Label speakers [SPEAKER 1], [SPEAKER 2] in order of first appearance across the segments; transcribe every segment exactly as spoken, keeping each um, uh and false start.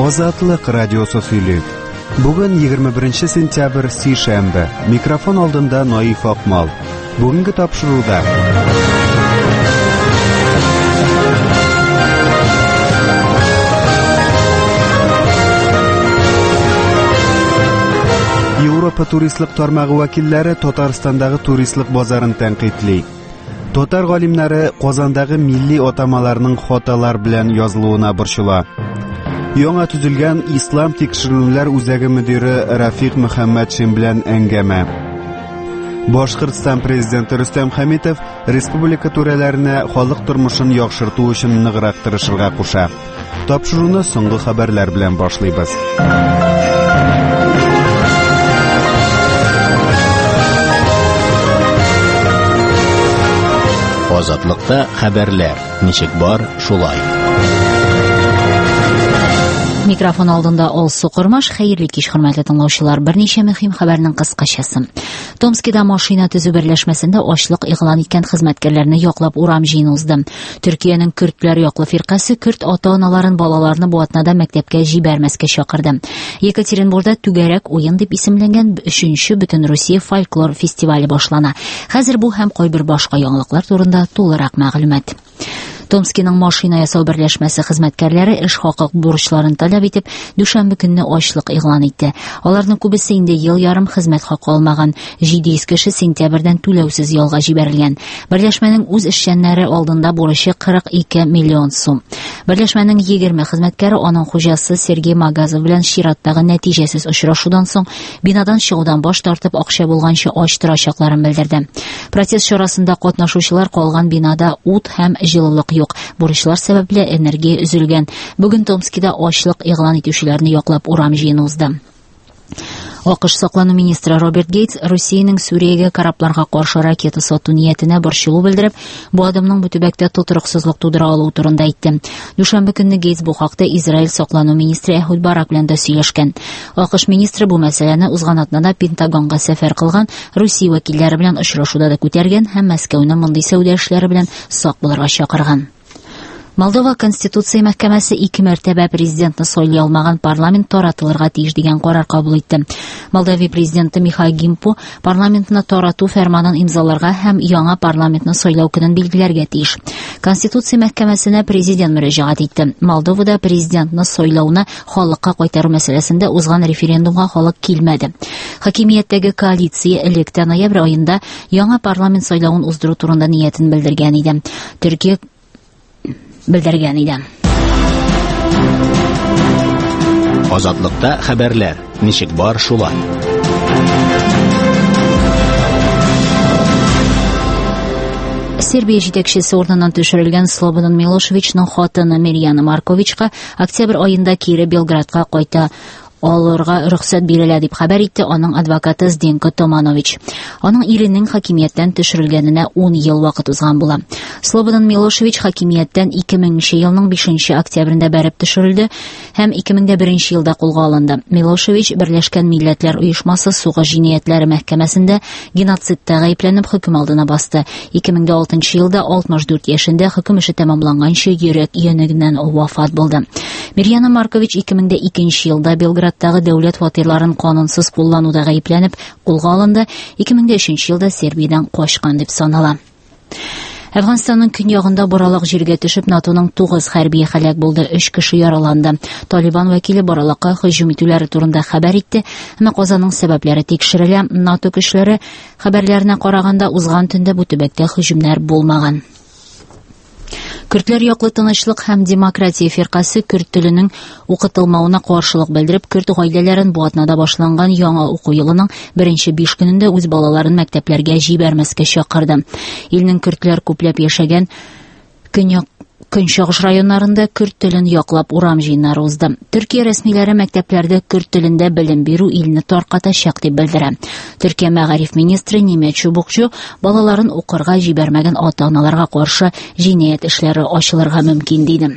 [SPEAKER 1] Азатлык радиосы сөйли. Бүген егерме беренче сентябрь сейшәмбе. Микрофон алдында Наиф Акмал. Бүгенге тапшыруда Европа туристлык тармагы вәкилләре Татарстандагы туристлык базарын тәнкыйтли. Татар галимнәре Казандагы милли атамаларның хаталар белән язылуына борчыла. Яңа төзелгән Ислам тикшерүләр үзәге мөдире Рафик Мөхәммәтшин белән әңгәмә. Башкортстан президенты Рөстәм Хәмитов республика түрәләренә халык тормышын яхшырту өчен ныграк тырышырга куша. Тапшыруны соңгы хәбәрләр белән башлыйбыз.
[SPEAKER 2] Азатлыкта хәбәрләр. Ничек бар, шулай.
[SPEAKER 3] Микрофон алдында Алсу Кормаш, хәерле кич, хөрмәтле тыңлаучылар. Берничә мөһим хәбәрнең кыскачасы. Томскида машина төзү берләшмәсендә ачлык игълан иткән хезмәткәрләрне яклап урам җыйны узды. Төркиянең көрдләр яклы фиркасы көрд ата-аналарын балаларны бу атнада мәктәпкә җибәрмәскә чакырды. Екатеринбургда түгәрәк уен дип исемләнгән өченче Бөтен Русия фольклор фестивале башлана. Хәзер бу һәм кайбер башка яңалыклар турында тулырак мәгълүмат. Томскиның машина ясау берләшмәсе хезмәткәрләре эш хакык бурычларын таләп итеп, дүшәмбе көнне ачлык игълан итте. Аларның күбесе инде ел ярым хезмәт хакы алмаган. җиде йөз кеше сентябрьдән түләүсез ялга җибәрелгән. Берләшмәнең үз эшчәннәре алдында бурычы кырык ике миллион сум. Берләшмәнең егерме хезмәткәре аның хуҗасы Сергей Магазов белән чираттагы нәтиҗәсез очрашудан соң бинадан чыгудан баш тартып акча булганчы ач торачакларын белдерде. Протест чарасында катнашучылар калган бинада ут һәм җылылык юк. Бурычлар сәбәпле энергия өзелгән. Бүген Томскида ачлык игълан итүчеләрне яклап урам җыйны узды. АКШ саклану министры Роберт Гейтс Русиянең Сүриягә корабларга каршы ракета сату ниятенә борчылу белдереп, бу адымның бу төбәктә тотрыксызлык тудыра алу турында әйтте. Дүшәмбе көнне Гейтс бу хакта Израиль саклану министры Эхуд Барак белән дә сөйләшкән. АКШ министры бу мәсьәләне узган атнада Пентагонга сәфәр кылган Русия вәкилләре белән очрашуда да күтәргән һәм Мәскәүне мондый сәүдә эшләре белән сак булырга чакырган. Молдова Конституция мәхкәмәсе ике мәртәбә президентны сайлый алмаган парламент таратылырга тиеш дигән карар кабул итте. Молдавия президенты Михаил Гимпу парламентны тарату фәрманын имзаларга һәм яңа парламентны сайлау көнен билгеләргә тиеш. Конституция мәхкәмәсенә президент мөрәҗәгать итте. Молдовада президентны сайлауны халыкка кайтару мәсьәләсендә узган референдумга халык килмәде. Хакимияттәге коалиция электә ноябрь аенда яңа парламент сайлауын уздыру турында ниятен белдергән иде. Төркия белдергән иде.
[SPEAKER 2] Азатлыкта хәбәрләр. Ничек бар, шулай.
[SPEAKER 3] Сербия җитәкчесе урыныннан төшерелгән Слободан Милошевичның хатыны Мирьяна Марковичка октябрь аенда кире Белградка кайта алырга рөхсәт бирелә дип хәбәр итте аның адвокаты Зденко Томанович. Аның иренең хакимияттән төшерелгәненә ун ел вакыт узган була. Слободан Милошевич хакимияттән ике меңенче елның бишенче октябрендә бәреп төшерелде һәм ике мең беренче елда кулга алынды. Милошевич Берләшкән Милләтләр оешмасы сугыш җинаятьләре мәхкәмәсендә геноцидта гаепләнеп хөкем алдына басты. ике мең алтынчы елда алтмыш дүрт яшендә хөкем эше тәмамланганчы йөрәк янегеннән вафат булды. Мирьяна Маркович ике мең икенче елда Белградтагы дәүләт фатирларын канунсыз куллануда гаепләнеп кулга алынды. ике мең өченче елда Сербиядән качкан дип санала. Әфганстанның көньягында боралак җиргә төшеп НАТОның тугыз хәрби һәлак булды, өч кеше яраланды. Талибан вәкиле боралакка һөҗүм итүләре турында хәбәр итте, һәм казаның сәбәпләре тикшерелә. НАТО көчләре хәбәрләренә караганда узган төндә бу төбәктә һөҗүмнәр булмаган. Көрдләр яклы тынычлык һәм демократия фиркасы көрд теленең укытылмавына каршылык белдереп, көрд гаиләләрен бу атнада башланган яңа уку елының беренче биш көнендә үз балаларын мәктәпләргә җибәрмәскә чакырды. Илнең көрдләр күпләп яшәгән көньяк Көнчыгыш районнарында көрд телен яклап урам җыеннары узды. Төркия рәсмиләре мәктәпләрдә көрд телендә белем бирү илне таркатачак дип белдерә. Төркия мәгариф министры Немет Чубукчу балаларын укырга җибәрмәгән ата-аналарга каршы җинаять эшләре ачылырга мөмкин диде.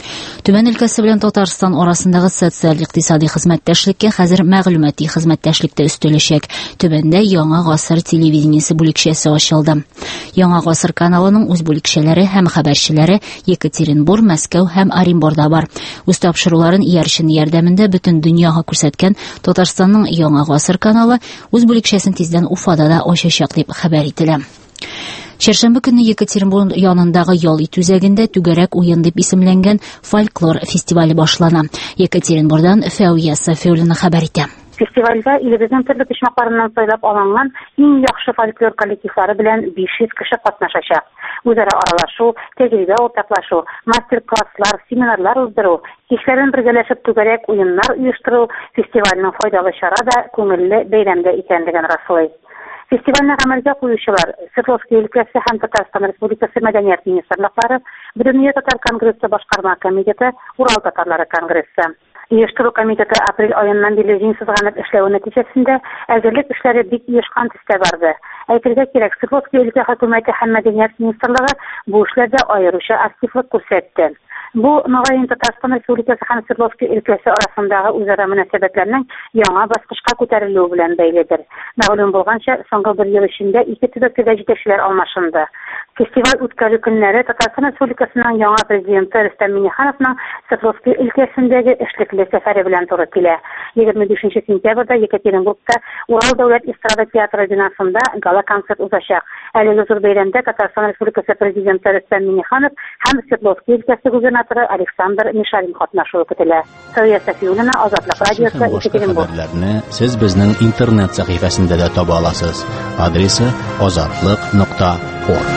[SPEAKER 3] Төмән өлкәсе белән Татарстан арасындагы социаль-икътисади хезмәттәшлеккә хәзер мәгълүмати хезмәттәшлектә өстәләчәк. Төбәндә Яңа гасыр телевидениесе бүлекчәсе ачылды. Яңа гасыр каналының үз бүлекчәләре һәм хәбәрчеләре Екатеринбург, Мәскәү һәм Оренбургда бар. Үз тапшыруларын иярчен ярдәмендә бөтен дөньяга күрсәткән Татарстанның Яңа гасыр каналы үз бүлекчәсен тиздән Уфада да ачачак дип хәбәр ителә. Чәршәмбе көнне Екатеринбург янындагы ял итү үзәгендә түгәрәк уен дип исемләнгән фольклор фестивале башлана. Екатеринбургдан Фәүия Сафиуллина хәбәр итә.
[SPEAKER 4] Фестивальдә илебезнең төрле почмакларыннан сайлап алынган иң яхшы фольклор коллективлары белән биш йөз кеше катнашачак. Үзара аралашу, тәҗрибә уртаклашу, мастер-класслар, семинарлар уздыру, кичләрен бергәләшеп түгәрәк уеннар оештыру фестивальнең файдалы чара да күңелле бәйрәмдә икәнлеген раслый. Фестивальне гамәлгә куючылар Свердловская өлкәсе һәм Татарстан Республикасы Мәдәният министрлыклары, Бөтенмилләт татар конгрессы башкарма комитеты, Урал татарлары конгрессы. Оештыру комитеты апрель аеннан бирле җиңсезләнеп эшләү нәтиҗәсендә әзерлек эшләре бик оешкан төстә барды. Әйтергә кирәк, Свердловская өлкә хөкүмәте һәм Мәдәният министрлыгы бу эшләрдә аеруча активлык күрсәтте. Бу мөгаен Татарстан Республикасы һәм Свердловская өлкәсе арасындагы үзара мөнәсәбәтләрнең яңа баскычка күтәрелүе белән бәйледер. Мәгълүм булганча, соңгы бер ел эчендә ике төбәктә җитәкчеләр алмашынды. Фестиваль үткәрү көннәре Татарстан Республикасының яңа президенты Рөстәм Миңнехановның Свердловская өлкәсендәге эшлекле сәфәре белән туры килә. егерме бишенче сентябрьдә Екатеринбургта Урал дәүләт эстрада театры бинасында гала-концерт узачак. Әлеге зур бәйрәмдә Татарстан Республикасы президенты Рөстәм Миңнеханов һәм Свердловская өлкәсе губернаторы Александр Мишарин катнашуы көтелә. Фәүия Сафиуллина, Азатлык радиосы, Екатеринбург.
[SPEAKER 2] Хәбәрләрне сез безнең интернет сәхифәсендә дә таба аласыз. Адресы азатлык нокта орг.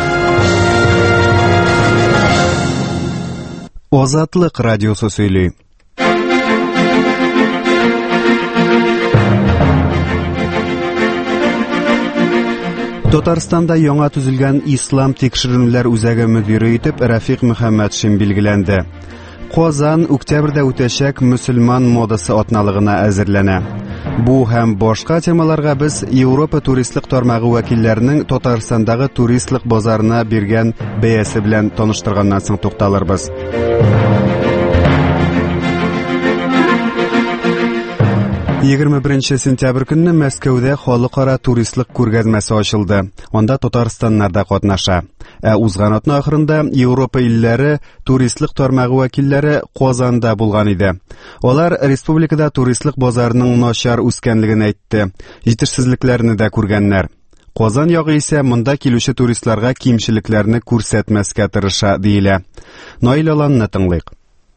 [SPEAKER 1] Азатлык радиосы сөйли. Татарстанда яңа төзелгән Ислам тикшеренүләр үзәге мөдире итеп Рафик Мөхәммәтшин билгеләнде. Казан октябрьдә үтәчәк мөселман модасы атналыгына әзерләнә. Бу һәм башка темаларга без Европа туристлык тармагы вәкилләренең Татарстандагы туристлык базарына биргән бәясе белән таныштырганнан соң тукталырбыз. егерме беренче сентябрь көнне Мәскәүдә халыкара туристлык күргәзмәсе ачылды. Анда Татарстаннар да катнаша. Ә узган атна ахырында Европа илләре туристлык тармагы вәкилләре Казанда булган иде. Алар республикада туристлык базарының начар үскәнлеген әйтте. Җитешсезлекләрне дә күргәннәр. Казан ягы исә монда килүче туристларга кимчелекләрне күрсәтмәскә тырыша диелә. Наил Аланны тыңлыйк.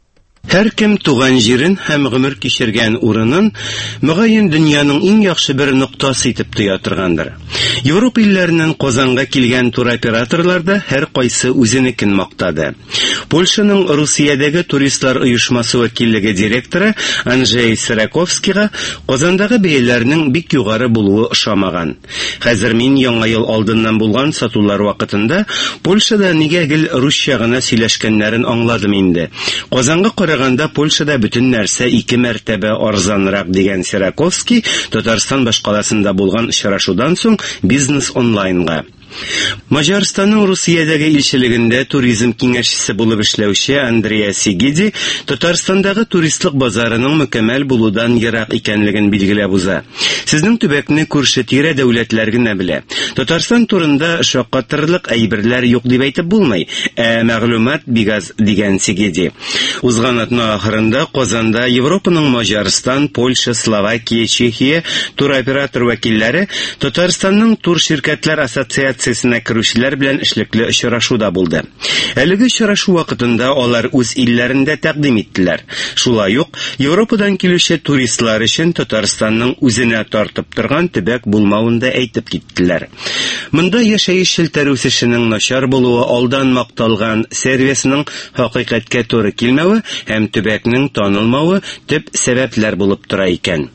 [SPEAKER 5] Һәр кем туган җирен һәм гомер кичергән урынын мөгаен дөньяның иң яхшы бер ноктасы итеп тоя торгандыр. Европа илләреннән Казанга килгән туроператорлар да һәр кайсы үзенекен мактады. Польшаның Русиядәге туристлар оешмасы вәкиллеге директоры Анджей Сираковскийга Казандагы бәяләрнең бик югары булуы ошамаган. Хәзер мин яңа ел алдыннан булган сатулар вакытында Польшада нигә гел русча гына сөйләшкәннәрен аңладым инде. Казанга караганда Польшада бөтен нәрсә ике мәртәбә арзанрак дигән Сираковский Татарстан башкаласында булган очрашудан соң бизнес онлайнга. Маҗарстанның Русиядәге илчелегендә туризм киңәшчесе булып эшләүче Андреа Сигиди Татарстандагы туристлык базарының мөкәммәл булудан ерак икәнлеген билгеләп уза. Сезнең төбәкне күрше тирә дәүләтләр генә белә. Татарстан турында шаккатырлык әйберләр юк дип әйтеп булмый, ә мәгълүмат бик аз дигән Сигиди. Узган атна ахырында Казанда Европаның Маҗарстан, Польша, Словакия, Чехия туроператор вәкилләре Татарстанның тур ширкәтләр ассоциациясенә керүчеләр белән эшлекле очрашуда булды. Әлеге очрашу вакытында алар үз илләрендә тәкъдим иттеләр. Шулай ук Европадан килүче туристлар өчен Татарстанның үзенә тартып торган төбәк булмавын да әйтеп киттеләр. Монда яшәеш челтәр үсешенең начар булуы алдан макталган сервисның хакыйкатькә туры килмәве һәм төбәкнең танылмавы төп сәбәпләр булып тора икән.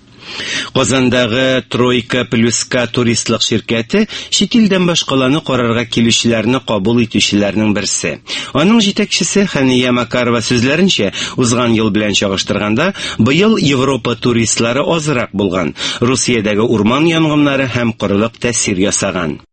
[SPEAKER 5] Казандагы Тройка Плюска туристлык ширкәте чит илдән башкаланы карарга килүчеләрне кабул итүчеләрнең берсе. Аның җитәкчесе Хания Макарова сүзләренчә, узган ел белән чагыштырганда, быел Европа туристлары азрак булган. Русиядәге урман янгыннары һәм корылык тәэсир ясаган.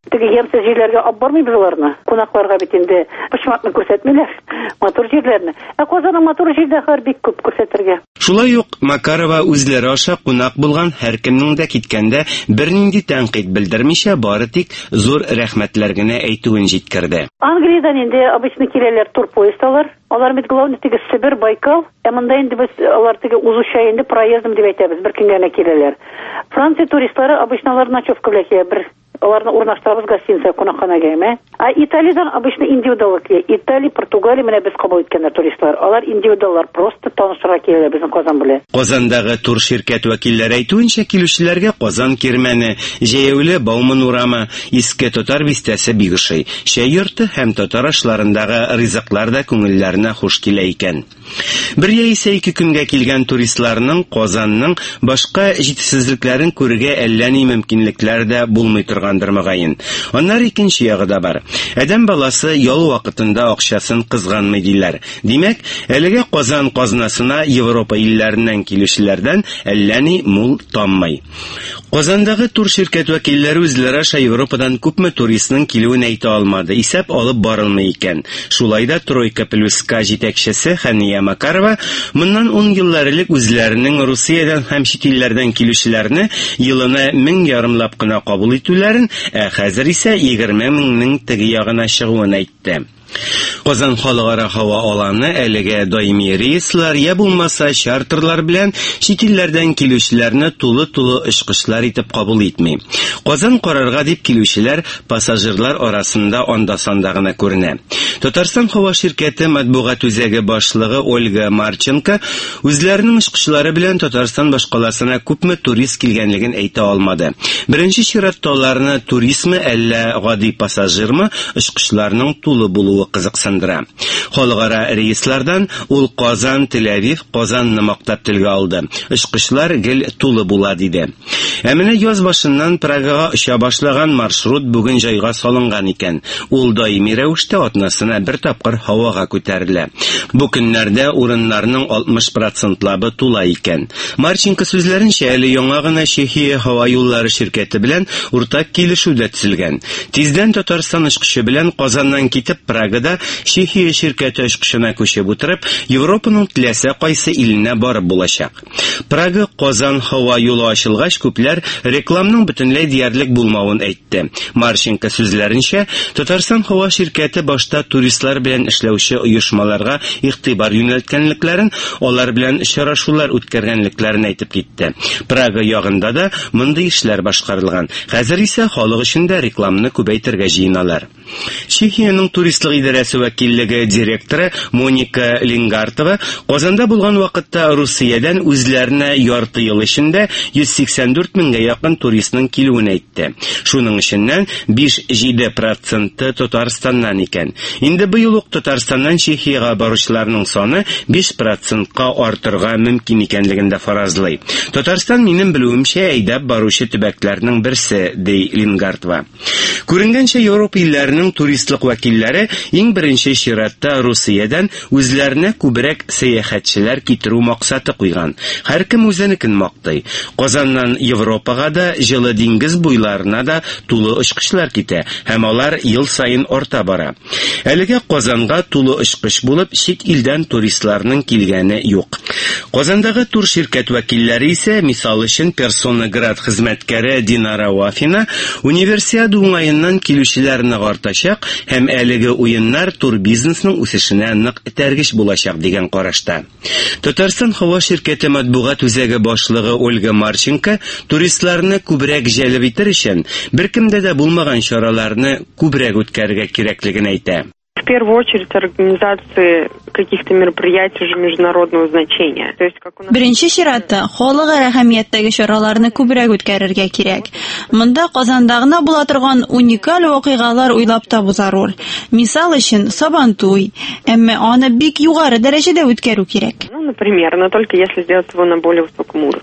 [SPEAKER 4] Теге ямсыз җирләргә алып бармыйбыз аларны. Кунакларга бит инде почмакны күрсәтмиләр, матур җирләрне. Ә Казанның матур җирләре бик күп күрсәтергә.
[SPEAKER 5] Шулай ук Макарова үзләре аша кунак булган һәркемнең дә киткәндә бернинди тәнкыйть белдермичә, бары тик зур рәхмәтләр генә әйтүен җиткерде.
[SPEAKER 4] Англиядән инде обычно киләләр турпоездалар. Алар бит главный теге Сибир, Байкал, ә монда инде без алар теге узуча инде проездым дип әйтәбез, бер көнгә генә киләләр. Франция туристлары обычно алар ночевка белән килә, бер аларны урнаштырабыз гостиница, кунакханәгә, әмма. Ә Италиядән обычно индивидуаллы килә. Италия, Португалия менә без кабул иткәннәр туристлар. Алар индивидуаллар, просто танышырга киләләр безнең Казан белән.
[SPEAKER 5] Казандагы тур ширкәт вәкилләре әйтүенчә, килүчеләргә Казан Кирмәне, Җәяүле, Бауман урамы, Иске Татар бистәсе бик ошый. Шәй йорты һәм татар ашларындагы ризыклар да күңелләренә хуш килә икән. Бер яисә ике көнгә килгән туристларның Казанның башка җитешсезлекләрен күрергә әллә ни мөмкинлекләр дә булмый торгандыр мөгаен. Аннары икенче ягы да бар. Адәм баласы ял вакытында акчасын кызганмый диләр. Димәк, әлегә Казан казнасына Европа илләреннән килүчеләрдән әллә ни мул таммый. Казандагы тур ширкәт вәкилләре үзләре аша Европадан күпме туристның килүен әйтә алмады, исәп алып барылмый икән. Шулай да Тройка Плюска җитәкчесе Хания Макарова моннан ун еллар элек үзләренең Русиядән һәм чит илләрдән килүчеләрне елына мең ярымлап кына кабул итүләрен, ә хәзер исә егерме меңнең теге ягына чыгуын әйтте. Казан халыкара һава аланы әлегә даими рейслар я булмаса чартерлар белән чит илләрдән килүчеләрне тулы-тулы очкышлар итеп кабул итми. Казан карарга дип килүчеләр пассажирлар арасында анда-санда гына күренә. Татарстан һава ширкәте матбугат үзәге башлыгы Ольга Марченко үзләренең очкышлары белән Татарстан башкаласына күпме турист килгәнлеген әйтә алмады. Беренче чиратта аларны туризмы әллә гади пассажирмы очкышларның тулы булуы кызыксындыра. Халыкара рейслардан ул Казан, Тель-Авив, Казанны мактап телгә алды. Очкышлар гел тулы була диде. Ә менә яз башыннан Прагага оча башлаган маршрут бүген җайга салынган икән. Ул даими рәвештә атнасына бер тапкыр һавага күтәрелә. Бу көннәрдә урыннарның алтмыш процентлабы тула икән. Марченко сүзләренчә, әле яңа гына Чехия һава юллары ширкәте белән уртак килешү дә төзелгән. Тиздән Татарстан очкычы белән Казаннан китеп Прагада Чехия ширкәте очкычына күчеп утырып, Европаның теләсә кайсы иленә барып булачак. Прага Казан һава юлы ачылгач, күпләр рекламның бөтенләй диярлек булмавын әйтте. Марченко сүзләренчә, Татарстан һава ширкәте башта туристлар белән эшләүче оешмаларга игътибар юнәлткәнлекләрен, алар белән очрашулар үткәргәнлекләрен әйтеп китте. Прага ягында да мондый эшләр башкарылган. Хәзер исә халык өчен дә рекламны күбәйтергә җыеналар. Чехияның туристлык идарәсе вәкиллеге директоры Моника Лингартова Казанда булган вакытта Русиядән үзләренә ярты ел эчендә йөз сиксән дүрт меңгә якын туристның килүен әйтте. Шуның эченнән биш-җиде проценты Татарстаннан икән. Инде быел ук Татарстаннан Чехиягә баручыларның саны биш процентка артырга мөмкин икәнлеген дә фаразлый. Татарстан минем белүемчә әйдәп баручы төбәкләрнең берсе, ди Лингартова. Күренгәнчә Европа илләренең туристлык вәкилләре иң беренче чиратта Русиядән үзләренә күбрәк сәяхәтчеләр китерү максаты куйган. Һәркем үзенекен мактый. Казаннан Европага да, җылы диңгез буйларына да тулы очкычлар китә, һәм алар ел сайын арта бара. Әлегә Казанга тулы очкыч булып чит илдән туристларның килгәне юк. Казандагы тур ширкәт вәкилләре исә, мисал өчен Персонаград хезмәткәре Динара Вафина, универсиада уңаеннан килүчеләрне артачак һәм әлеге уеннар тур бизнесның үсешенә нык этәргеч булачак дигән карашта. Татарстан һава ширкәте матбугат үзәге башлыгы Ольга Марченко туристларны күбрәк җәлеп итер өчен беркемдә дә булмаган чараларны күбрәк үткәрергә кирәклеген әйтә.
[SPEAKER 6] В первую очередь организации каких-то мероприятий уже международного значения. То есть как у нас
[SPEAKER 7] Беренче чиратта халыкара әһәмияттәге чараларны күбрәк үткәрергә кирәк. Монда Казандагына була торган уникаль вакыйгалар уйлап табу зарур. Мисал өчен Сабантуй, әмма аны бик югары дәрәҗәдә үткәрү кирәк.
[SPEAKER 6] Ну, например, но только если сделать его на более высоком уровне.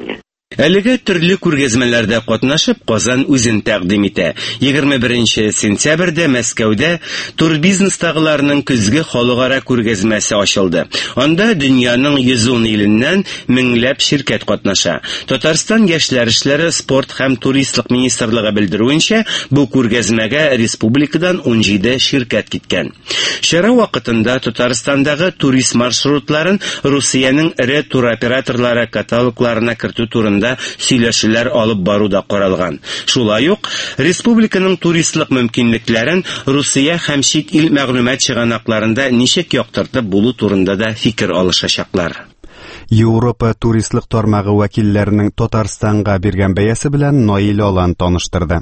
[SPEAKER 5] Әлегә төрле күргәзмәләрдә катнашып, Казан үзен тәкъдим итә. егерме беренче сентябрьдә Мәскәүдә турбизнестагыларның көзге халыкара күргәзмәсе ачылды. Анда дөньяның йөз ун иленнән меңләп ширкәт катнаша. Татарстан яшьләр эшләре, спорт һәм туристлык министрлыгы белдерүенчә, бу күргәзмәгә республикадан ун җиде ширкәт киткән. Чара вакытында Татарстандагы турист маршрутларын Русиянең эре туроператорлары каталогларына кертү турында сөйләшүләр алып бару да каралган. Шулай ук, республиканың туристлык мөмкинлекләрен Русия һәм чит ил мәгълүмат чыганакларында ничек яктыртып булу турында да фикер алышачаклар.
[SPEAKER 1] Европа туристлык тармагы вәкилләренең Татарстанга биргән бәясе белән Наил Алан таныштырды.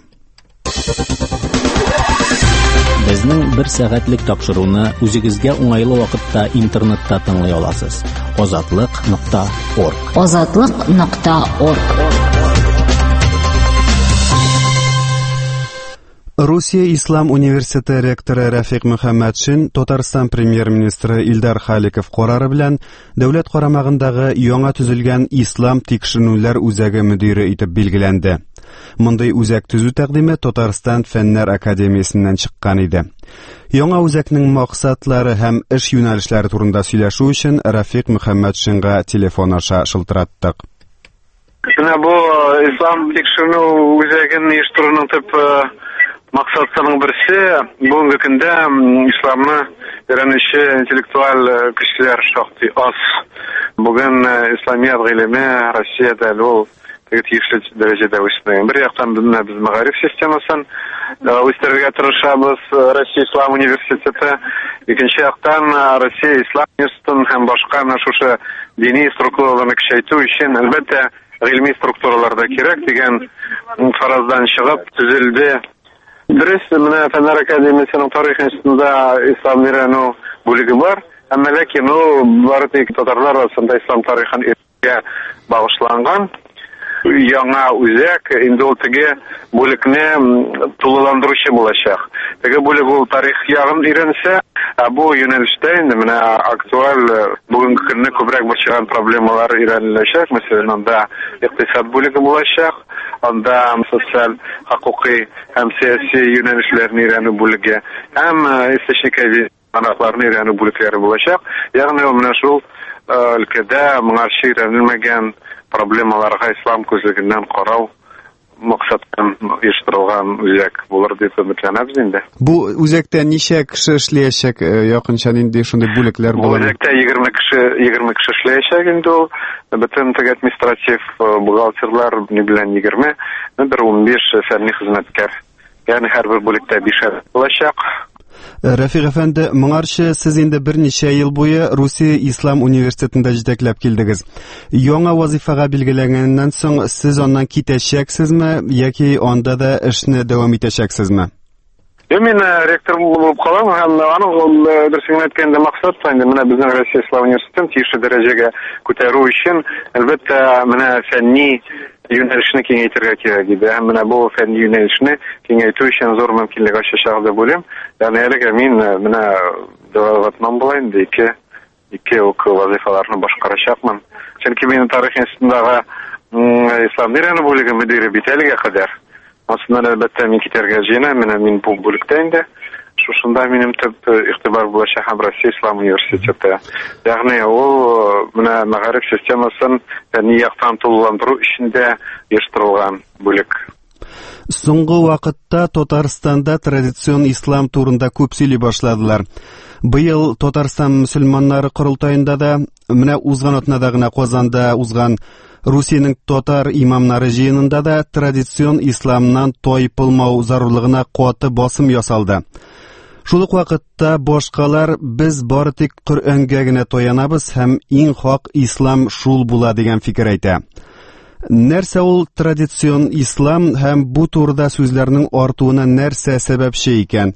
[SPEAKER 2] Безнең бер сәгатьлек тапшыруны үзегезгә уңайлы вакытта интернетта тыңлый аласыз. азатлык нокта орг.
[SPEAKER 3] азатлык нокта орг.
[SPEAKER 1] Русия Ислам университеты ректоры Рафик Мөхәммәтшин Татарстан премьер-министры Илдар Халиков карары белән дәүләт карамагындагы яңа төзелгән Ислам тикшерүләр үзәге мөдире итеп билгеләнде. Мондый үзәк төзү тәкъдиме Татарстан Фәннәр академиясеннән чыккан иде. Яңа үзәкнең максатлары һәм эш юнәлешләре турында сөйләшү өчен Рафик Мөхәммәтшинга телефон аша шылтыраттык.
[SPEAKER 8] Менә бу Ислам тикшерү үзәген оештыруның төп максатларының берсе бүгенге көндә исламны өйрәнүче интеллектуаль кешеләр шактый аз. Бүген исламият гыйлеме Россиядә ул тиешле дәрәҗәдә үсмәгән. Бер яктан без мәгариф системасын үстерергә тырышабыз, Россия Ислам университеты. Икенче яктан Россия Ислам университетын һәм башка шушы дини структураларны көчәйтү өчен әлбәттә гыйльми структуралар да кирәк дигән фараздан чыгып төзелде. Дөрес, менә Фәннәр академиясенең тарих институтында ислам өйрәнү бүлеге бар. Әмма ләкин ул бары тик татарлар арасында ислам тарихын өйрәнүгә багышланган яңа үзәк инде ул теге бүлекне тулыландыручы булачак. Теге бүлек ул тарих ягын өйрәнсә, бу юнәлештә инде менә актуаль бүгенге көнне күбрәк борчыган проблемалар өйрәнеләчәк. Мәсәлән, анда икътисад бүлеге булачак, анда социаль, хокукый һәм сәяси юнәлешләрне өйрәнү бүлеге, һәм источниковый анакларны өйрәнү бүлекләре булачак. Ягъни ул менә шул өлкәдә моңарчы өйрәнелмәгән проблемаларга ислам күзлегеннән карау максаттан оештырылган үзәк булыр дип өметләнәбез инде.
[SPEAKER 1] Бу үзәктә ничә кеше эшләячәк, якынча нинди шундый бүлекләр
[SPEAKER 8] булыр? Бу үзәктә егерме кеше, егерме кеше эшләячәк инде ул. Бөтен теге административ бухгалтерлар белән егерме, бер ун биш фәнни хезмәткәр. Ягъни һәрбер бүлектә биш булачак.
[SPEAKER 1] Рафик әфәнде, моңарчы сез инде берничә ел буе Русия Ислам университетында җитәкләп килдегез. Яңа вазифага билгеләнгәннән соң сез аннан китәчәксезме яки анда да эшне дәвам итәчәксезме?
[SPEAKER 8] Мин ректор булып калам һәм аның дөресен әйткәндә максат та инде менә безнең Россия Ислам университетын тиешле дәрәҗәгә күтәрү өчен әлбәттә менә фәнни юнәлешне киңәйтергә кирәк иде. Һәм менә бу фәнни юнәлешне киңәйтү өчен зур мөмкинлек ачачак дип уйлыйм. Ягъни әлегә мин менә дәвалатмам була инде ике ике ук вазифаларны башкарачакмын. Чөнки мин тарих институтындагы ислам өйрәнү бүлеге мөдире бит әлегә кадәр. Аслында әлбәттә мин китәргә җыенам, менә мин бу бүлектә инде. Шушында минем төп игътибар булачак һәм Россия Ислам университеты. Ягъни ул менә мәгариф системасын фәнни яктан тулыландыру өчен дә оештырылган бүлек.
[SPEAKER 1] Соңгы вакытта Татарстанда традицион ислам турында күп сөйли башладылар. Быел Татарстан мөселманнары курултаенда да, менә узган атнада гына Казанда узган Русиянең татар имамнары җыенында да традицион исламнан тайпылмау зарурлыгына каты басым ясалды. Шул ук вакытта башкалар без бары тик Коръәнгә генә таянабыз һәм иң хак ислам шул була дигән фикер әйтә. Нәрсә ул традицион ислам һәм бу турыда сүзләрнең артуына нәрсә сәбәпче икән?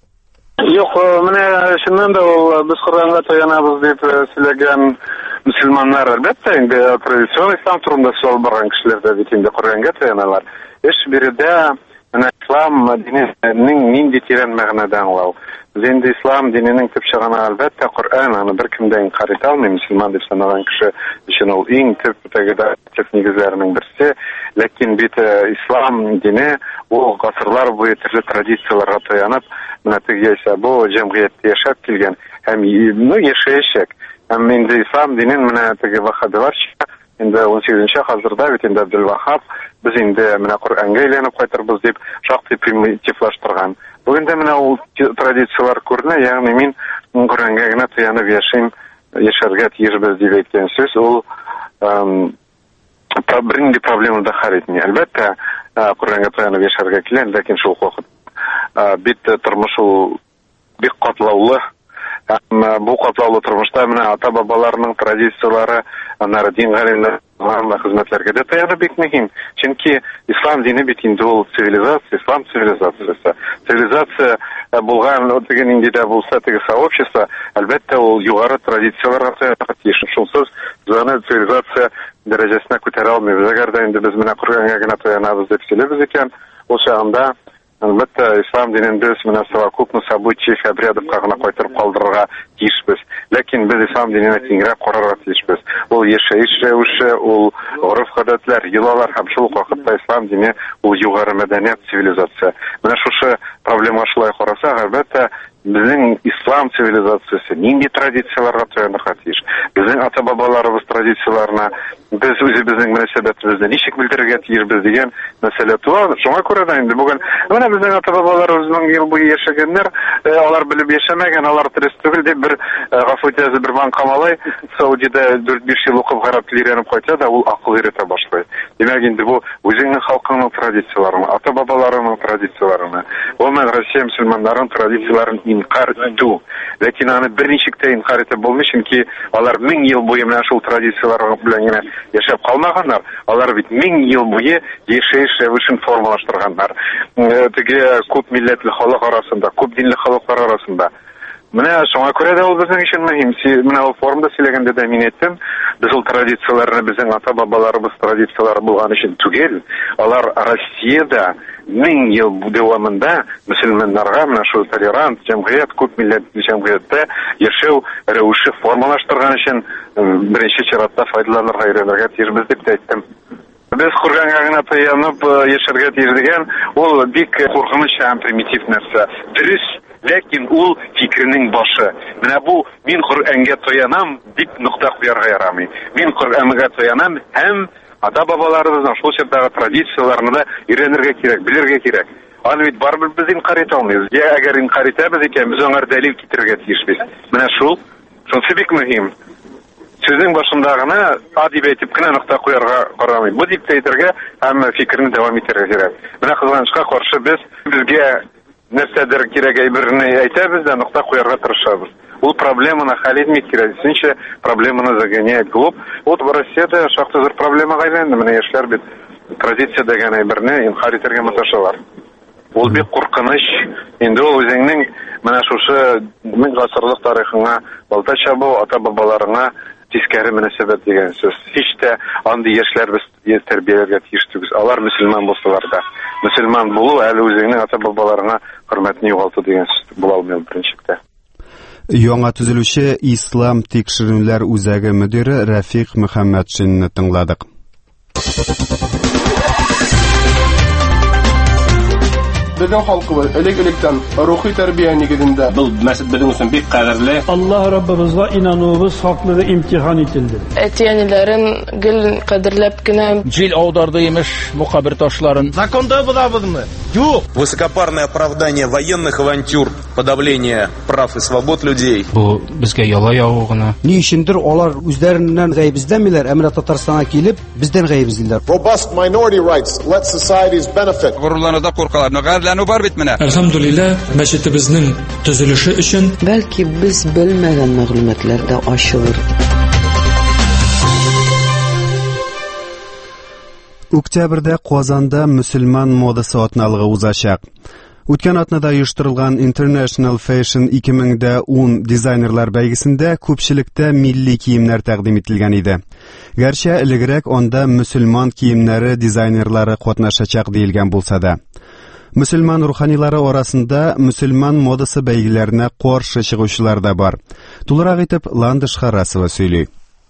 [SPEAKER 8] Юк, менә шуннан да ул без Коръәнгә таянабыз дип сөйләгән мөселманнар әлбәттә инде традицион ислам турында сөйләп барган кешеләр дә бит инде Коръәнгә таяналар. Эш биредә менә ислам диненең нинди тирән мәгънәдә аңлау. Без инде ислам диненең төп чыганы әлбәттә Коръән, аны беркем дә инкар итә алмый. Мөселман дип санаган кеше өчен ул иң төп тәгъдә нигезләренең берсе. Ләкин бит ислам дине ул гасырлар буе төрле традицияларга таянып, менә теге исә бу җәмгыятьтә яшәп килгән һәм ну яшәячәк. Һәм инде ислам динен менә теге вахабилар инде он сигезенче гасырда бит инде Абдул-Вахаб без инде менә Коръәнгә әйләнеп кайтырбыз дип шактый примитивлаштырган. Бүген дә менә ул традициялар күренә, ягъни мин Коръәнгә генә таянып яшим, яшәргә тиешбез дип әйткән сүз ул проблема проблема да хәл итми. Әлбәттә Коръәнгә таянып яшәргә килә, ләкин шул вакыт бит тормыш ул бик катлаулы. Бу катлаулы тормышта менә ата-бабаларның традициялары, аннары дин галимнәренең хезмәтләргә дә таянып бик мөһим. Чөнки ислам дине бит инде ул цивилизация, ислам цивилизациясе. Цивилизация булган теге инде дә булса теге сообщество, әлбәттә ул югары традицияларга таянырга тиеш. Шунсыз аны цивилизация дәрәҗәсенә күтәрә алмыйбыз. Әгәр дә инде без менә Коръәнгә генә таянабыз дип сөйләбез икән, ул чагында әлбәттә ислам динендә менә совокупный событий обрядовка гына кайтарып калдырырга тиешбез. Ләкин без ислам диненә киңрәк карарга тиешбез. Ул яшәеш рәвеше, ул гореф-гадәтләр, йолалар һәм шул вакытта ислам дине ул югары мәдәният, цивилизация. Менә шушы проблема шулай карасак, әлбәттә безнең ислам цивилизациясе нинди традицияларга таянырга тиеш? Безнең ата-бабаларыбыз традицияларына без үзебезнең мөнәсәбәтебезне ничек белдерергә тиешбез дигән мәсьәлә туа. Шуңа күрә дә инде бүген менә безнең ата-бабаларыбыз мең ел буе яшәгәннәр, алар белеп яшәмәгән, алар дөрес түгел дип бер гафу итәсе бер банка малай Саудида дүрт-биш ел укып гарап тел өйрәнеп кайта да ул акыл өйрәтә башлый. Димәк инде бу үзеңнең халкыңның традицияларына, ата-бабаларының традицияларына, гомумән Россия мөселманнарының традицияларын инкар итү. Ләкин аны берничек тә инкар итеп булмый, чөнки алар мең ел буе менә шул традициялар белән генә яшәп калмаганнар. Алар бит мең ел буе яшәеш рәвешен формалаштырганнар. Теге күп милләтле халык арасында, күп динле халыклар арасында. Менә шуңа күрә дә ул безнең өчен мөһим. Менә ул форумда сөйләгәндә дә мин әйттем, без ул традицияларны безнең ата-бабаларыбыз традициялары булган өчен түгел, алар Россиядә мең ел дәвамында мөселманнарга менә шул толерант җәмгыять, күп милләтле җәмгыятьтә яшәү рәвеше формалаштырган өчен беренче чиратта файдаланырга өйрәнергә тиешбез дип әйттем. Без Коръәнгә генә таянып яшәргә тиеш дигән, ул бик куркыныч һәм примитив нәрсә. Дөрес, ләкин ул фикернең башы. Менә бу мин Коръәнгә таянам дип нукта куярга ярамый. Мин Коръәнгә таянам һәм ата-бабаларыбызның шул чордагы традицияларны да өйрәнергә кирәк, белергә кирәк. Аны бит барыбер без инкар итә алмыйбыз. Я әгәр инкар итәбез икән, без аңар дәлил китерергә тиешбез. Менә шул, шунысы бик мөһим. Сезнең башында гына адиб әйтеп кенә нукта куярга карамый. Бу дип әйтергә һәм фикерне дәвам итәргә кирәк. Менә кызганычка каршы без безгә нәрсәдер кирәк әйберне әйтәбез дә нукта куярга тырышабыз. Ул проблеманы хәл итми кирәксенчә проблеманы загоняет глубь. Вот в Россиядә шактый зур проблемага әйләнде. Менә яшьләр бит традиция дигән әйберне инкар итәргә маташалар. Ул бик куркыныч. Инде ул үзеңнең менә шушы мең гасырлык тарихыңа балта чабу, ата-бабаларыңа тискәре мөнәсәбәт дигән сүз. Һич тә андый яшьләр без тәрбияләргә тиеш түгел. Алар мөселман булсалар да. Мөселман булу әле үзеңнең ата-бабаларыңа хөрмәтне югалту дигән сүз була алмый беренчектә.
[SPEAKER 1] Яңа төзелүче Ислам тикшерүләр үзәге мөдире Рафик Мөхәммәтшинне тыңладык.
[SPEAKER 9] Безнең халкыбыз элек-электән рухи тәрбия нигезендә.
[SPEAKER 10] Бу мәсәл безнең өчен бик кадерле.
[SPEAKER 11] Аллаһ Раббыбызга инануыбыз хаклыгы имтихан ителде.
[SPEAKER 12] Әтиәниләрен гел кадерләп кенә
[SPEAKER 10] җил аударды имеш мукабир ташларын.
[SPEAKER 9] Законда булабызмы? Юк.
[SPEAKER 13] Высокопарное оправдание военных авантюр, подавление прав и свобод людей.
[SPEAKER 11] Бу безгә яла яву гына.
[SPEAKER 14] Ни өчендер алар үзләреннән гаебездәмиләр, әмма Татарстанга килеп, бездән гаебездиләр.
[SPEAKER 15] Robust minority rights let societies benefit.
[SPEAKER 16] Горурлануда куркалар, нәгәрләнү бар бит менә.
[SPEAKER 11] Әлхәмдүлилләh, мәчетебезнең төзелеше өчен
[SPEAKER 17] бәлки без белмәгән мәгълүматлар да ачылыр.
[SPEAKER 1] Октябрьдә Казанда мөселман модасы атналыгы узачак. Үткән атнада оештырылган International Fashion ике мең ун дизайнерлар бәйгесендә күпчелектә милли киемнәр тәкъдим ителгән иде. Гәрчә элегрәк анда мөселман киемнәре дизайнерлары катнашачак диелгән булса да. Мөселман руханилары арасында мөселман модасы бәйгеләренә каршы чыгучылар да бар. Тулырак итеп Ландыш Харасова сөйли.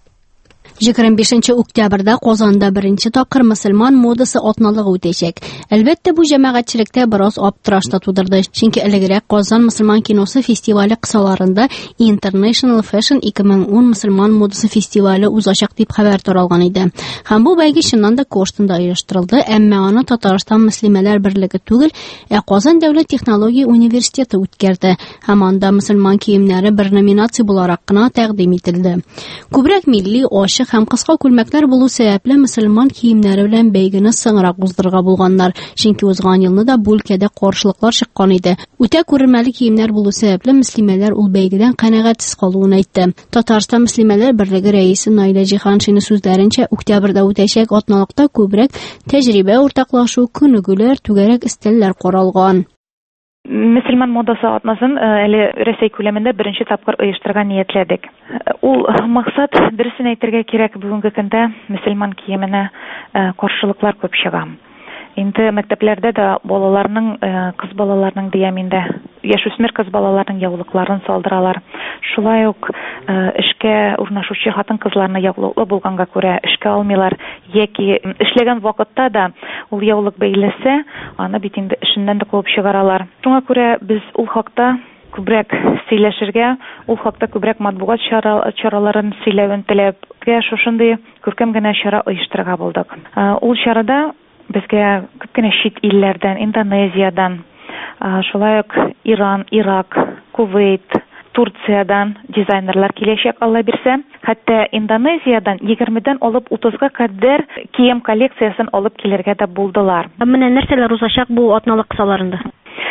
[SPEAKER 18] егерме бишенче октябрьдә Казанда беренче тапкыр мөселман модасы атналыгы үтәчәк. Әлбәттә, бу җәмәгатьчелектә бераз аптыраш та тудырды. Чөнки элегрәк Казан мөселман киносы фестивале кысаларында International Fashion ике мең ун мөселман модасы фестивале узачак дип хәбәр таралган иде. Һәм бу бәйге чыннан да Коштында оештырылды, әмма аны Татарстан мөслимәләр берлеге түгел, ә Казан дәүләт технология университеты үткәрде. Һәм анда мөселман киемнәре бер номинация буларак кына тәкъдим ителде. Күбрәк милли, ачык һәм кыска күлмәкләр булу сәбәпле мөселман киемнәре белән бәйгене соңрак уздырырга булганнар, чөнки узган елны да бу өлкәдә каршылыклар чыккан иде. Үтә күренмәле киемнәр булу сәбәпле мөслимәләр ул бәйгедән канәгатьсез калуын әйтте. Татарстан мөслимәләр берлеге рәисе Наилә Җиһаншина сүзләренчә, октябрьдә үтәчәк атналыкта күбрәк тәҗрибә уртаклашу, күнегүләр, түгәрәк өстәлләр каралган.
[SPEAKER 19] Мөселман модасы атнасын әле Рәсәй күләмендә беренче тапкыр оештырырга ниятләдек. Ул максат, дөресен әйтергә кирәк, бүгенге көндә мөселман киеменә каршылыклар күп чыга. Инде мәктәпләрдә дә балаларның, кыз балаларның дияминдә, яшүсмер кыз балаларның яулыкларын салдыралар. Шулай ук эшкә урнашучы хатын-кызларны яулыклы булганга күрә эшкә алмыйлар, яки эшләгән вакытта да ул яулык бәйләсә, аны бит инде эшеннән дә куып чыгаралар. Шуңа күрә без ул хакта күбрәк сөйләшергә, ул хакта күбрәк матбугат чараларын сөйләвен теләп, шушындый күркәм генә чара оештырырга булдык. Ул чарада безгә күп кенә чит илләрдән, Индонезиядан, шулай ук Иран, Ирак, Кувейт, Турциядан дизайнерлар киләчәк, Алла бирсә. Хәтта Индонезиядан егермедән алып утызга кадәр кием коллекциясын алып килергә дә булдылар.
[SPEAKER 18] Менә нәрсәләр узачак бу атналык кысаларында?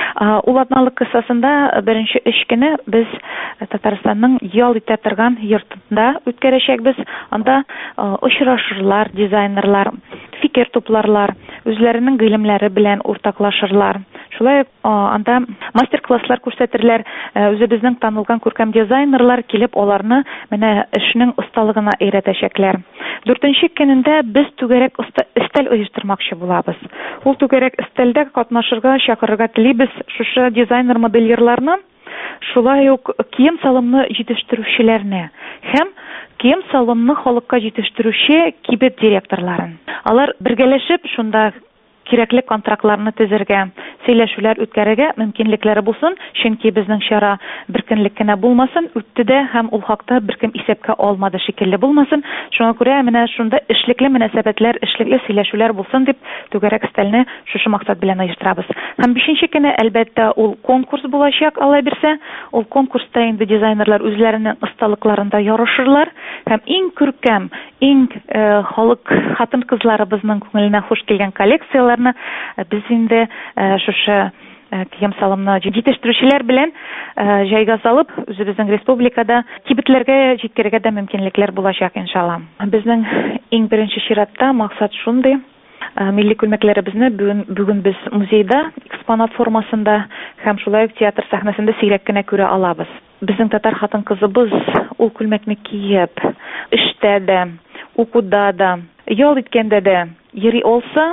[SPEAKER 19] Ул атналык кысасында беренче эш көне без Татарстанның ял итә торган йортында үткәрәчәкбез. Анда очрашырлар, дизайнерлар, фикер тупларлар, үзләренең гыйлемләре белән уртаклашырлар. Шулай анда мастер-класслар күрсәтерләр, үзебезнең танылган күркәм дизайнерлар килеп аларны менә эшнең осталыгына өйрәтәчәкләр. Дүртенче көнендә без түгәрәк өстәл оештырмакчы булабыз. Ул түгәрәк өстәлдә катнашырга чакырырга телибез шушы дизайнер-модельерларны, шулай ук кием салымны җитештерүчеләрне һәм кием салымны халыкка җитештерүче кибет директорларын. Алар бергәләшеп шунда кирәкле контрактларны төзергә, сөйләшүләр үткәрергә мөмкинлекләре булсын, чөнки безнең чара бер көнлек кенә булмасын, үтте дә һәм ул хакта беркем исәпкә алмады шикелле булмасын. Шуңа күрә менә шунда эшлекле мөнәсәбәтләр, эшлекле сөйләшүләр булсын дип түгәрәк өстәлне шушы максат белән оештырабыз. Һәм бишенче көнне әлбәттә ул конкурс булачак, Алла бирсә. Ул конкурста инде дизайнерлар үзләренең осталыкларында ярышырлар һәм иң күркәм, иң халык хатын-кызларыбызның күңеленә хуш килгән коллекциялар без инде шушы кием салымны җитештерүчеләр белән җайга салып, үзебезнең республикада кибетләргә җиткерергә дә мөмкинлекләр булачак иншалла. Безнең иң беренче чиратта максат шундый: милли күлмәкләребезне бүген бүген без музейда экспонат формасында һәм шулай ук театр сәхнәсендә сирәк кенә күрә алабыз. Безнең татар хатын-кызыбыз ул күлмәкне киеп, эштә дә, укуда да, ял иткәндә дә йөри алса,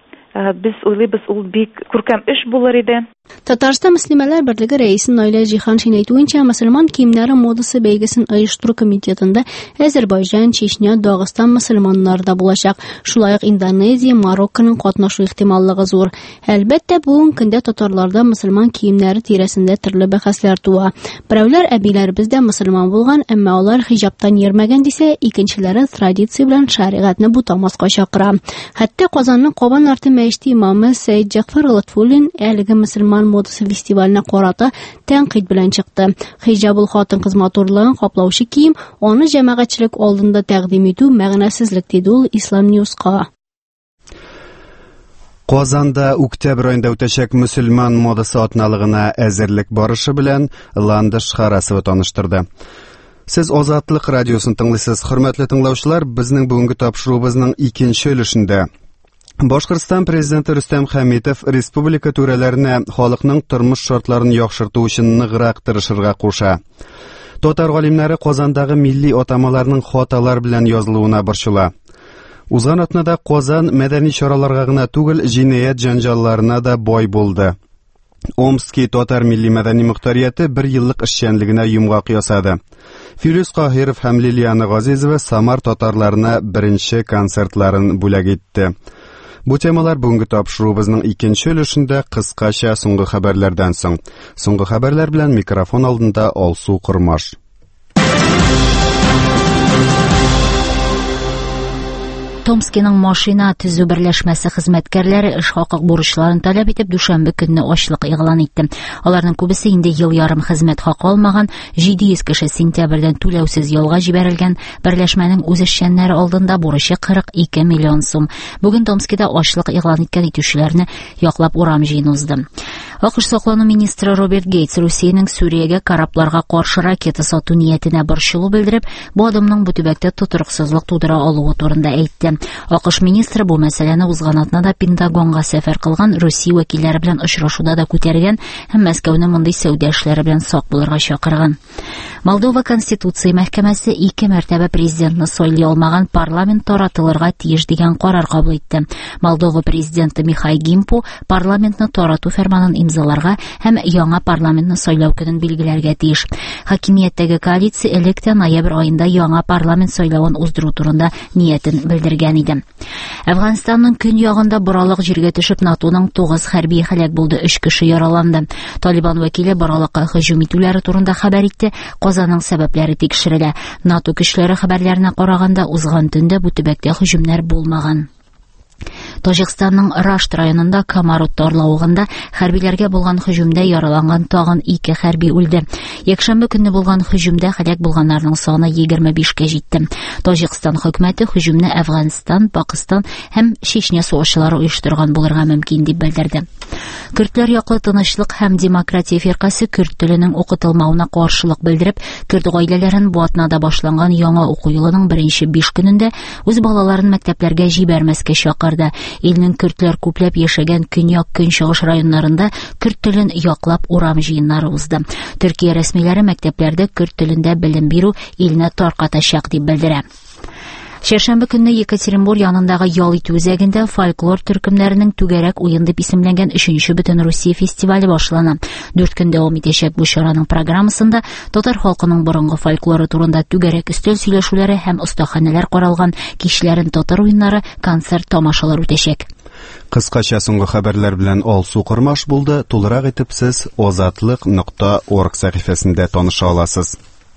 [SPEAKER 19] biz уйлыйбыз, ул бик күркәм эш булыр иде.
[SPEAKER 18] Татарстан мөслимәләр берлеге рәисе Наилә Җиһаншина әйтүенчә, мөселман киемнәре модасы бәйгесен оештыру комитетында Әзербайҗан, Чечня, Дагыстан мөселманнары да булачак. Шулай ук Индонезия, Марокконың катнашу ихтималлыгы зур. Әлбәттә, бүгенге көндә татарларда мөселман киемнәре тирәсендә төрле бәхәсләр туа. Берәүләр әбиләребез дә мөселман булган, әмма алар хиҗабтан йөрмәгән дисә, икенчеләре традиция белән шәригатьне бутамаска чакыра. Хәтта Казанның Кабан арты мәчете имамы Сәйд Җәгъфәр Лотфуллин әлеге мөселман модасы фестиваленә карата тәнкыйть белән чыкты. Хиҗаб ул хатын-кыз матурлыгын каплаучы кием, аны җәмәгатьчелек алдында тәкъдим итү мәгънәсезлек диде ул Ислам Ньюска.
[SPEAKER 1] Казанда октябрь айында үтәчәк мөселман модасы атналыгына әзерлек барышы белән Ландыш Харасова таныштырды. Сез Азатлык радиосын тыңлыйсыз, хөрмәтле тыңлаучылар, безнең бүгенге тапшыруыбызның икенче өлешендә Башкортстан президенты Рөстәм Хәмитов республика түрәләренә халыкның тормыш шартларын яхшырту өчен ныграк тырышырга куша. Татар галимнәре Казандагы милли атамаларның хаталар белән язылуына борчыла. Узган атнада Казан мәдәни чараларга гына түгел, җинаять җанҗалларына да бай булды. Омский татар милли мәдәни мөхтәрияте бер еллык эшчәнлегенә йомгак ясады. Филүс Каһиров һәм Лилияна Газизова Самар татарларына беренче концертларын бүләк итте. Бу темалар бүгенге тапшырубызның икенче өлешендә кыскача соңгы хәбәрләрдән соң. Соңгы хәбәрләр белән микрофон алдында Алсу Курмаш.
[SPEAKER 3] Томскиның машина төзү берләшмәсе хезмәткәрләре эш хакык бурычларын таләп итеп дүшәмбе көнне ачлык игълан итте. Аларның күбесе инде ел ярым хезмәт хакы алмаган, җиде йөз кеше сентябрьдән түләүсез ялга җибәрелгән. Берләшмәнең үз эшчәннәре алдында бурычы кырык ике миллион сум. Бүген Томскида ачлык игълан иткән итүчеләрне яклап урам җыйны узды. АКШ саклану министры Роберт Гейтс Русиянең Сүриягә корабларга каршы ракета сату ниятенә борчылу белдереп, бу адымның бу төбәктә тотрыксызлык тудыра алуы турында әйтте. АКШ министры бу мәсьәләне узган атнада Пентагонга сәфәр кылган Русия вәкилләре белән очрашуда да күтәргән һәм Мәскәүне мондый сәүдә эшләре белән сак булырга чакырган. Молдова Конституция мәхкәмәсе ике мәртәбә президентны сайлый алмаган парламент таратылырга тиеш дигән карар кабул итте. Молдова президенты Михай Гимпу парламентны тарату фәрманын имзаларга һәм яңа парламентны сайлау көнен билгеләргә тиеш. Хакимияттәге коалиция электә ноябрь аенда яңа парламент сайлавын уздыру турында ниятен белдергән иде. Әфганстанның көньягында боралык җиргә төшеп НАТОның тугыз хәрби һәлак булды, өч кеше яраланды. Талибан вәкиле боралыкка һөҗүм итүләре турында хәбәр итте. Казанның сәбәпләре тикшерелә. НАТО көчләре хәбәрләренә караганда узган төндә бу төбәктә һөҗүмнәр булмаган. Таҗикстанның Рашт районында Камарут тарлавыгында хәрбиләргә булган һөҗүмдә яраланган тагын ике хәрби үлде. Якшәмбе көнне булган һөҗүмдә һәлак булганнарның саны егерме бишкә җитте. Таҗикстан хөкүмәте һөҗүмне Әфганстан, Пакистан һәм Чечня сугышлары оештырган булырга мөмкин дип белдерде. Көрдләр яклы тынычлык һәм демократия фиркасы көрд теленең укытылмавына каршылык белдереп, көрд гаиләләрен бу атнада башланган яңа уку елының беренче биш көнендә үз балаларын мәктәпләргә җибәрмәскә чакырды. Илнең көрдләр күпләп яшәгән көньяк көнчыгыш районнарында көрд телен яклап урам җыеннары узды. Төркия рәсмиләре мәктәпләрдә көрд телендә белем бирү илне таркатачак дип белдерә. Шәршәмбе көнне Екатеринбург янындагы ял итү үзәгендә фольклор төркемнәренең түгәрәк уен дип исемләнгән өченче бөтен Русия фестивале башлана. дүрт көн дәвам итәчәк бу чараның программасында татар халкының борынгы фольклоры турында түгәрәк өстәл сөйләшүләре һәм остаханәләр каралган, кичләрен татар уеннары, концерт тамашалар үтәчәк.
[SPEAKER 1] Кыскача соңгы хәбәрләр белән Алсу Курмаш булды. Тулырак итеп сез озатлык нокта орг сәхифәсендә таныша аласыз.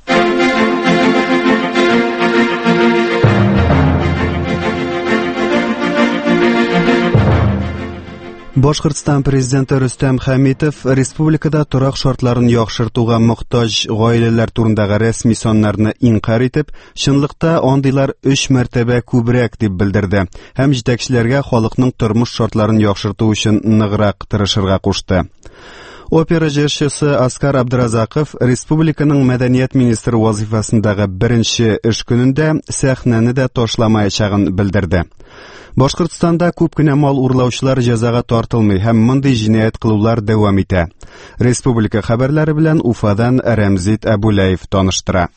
[SPEAKER 1] Башкортстан президенты Рөстәм Хәмитов республикада торак шартларын яхшыртуга мохтаҗ гаиләләр турындагы рәсми саннарны инкар итеп, чынлыкта андыйлар өч мәртәбә күбрәк дип белдерде һәм җитәкчеләргә халыкның тормыш шартларын яхшырту өчен ныграк тырышырга кушты. Опера җырчысы Аскар Абдразаков республиканың мәдәният министры вазифасындагы беренче эш көнендә сәхнәне дә ташламаячагын белдерде. Башкортстанда күп кенә мал урлаучылар җәзага тартылмый һәм мондый җинаять кылулар дәвам итә. Республика хәбәрләре белән Уфадан Рәмзит Әбүләев таныштыра.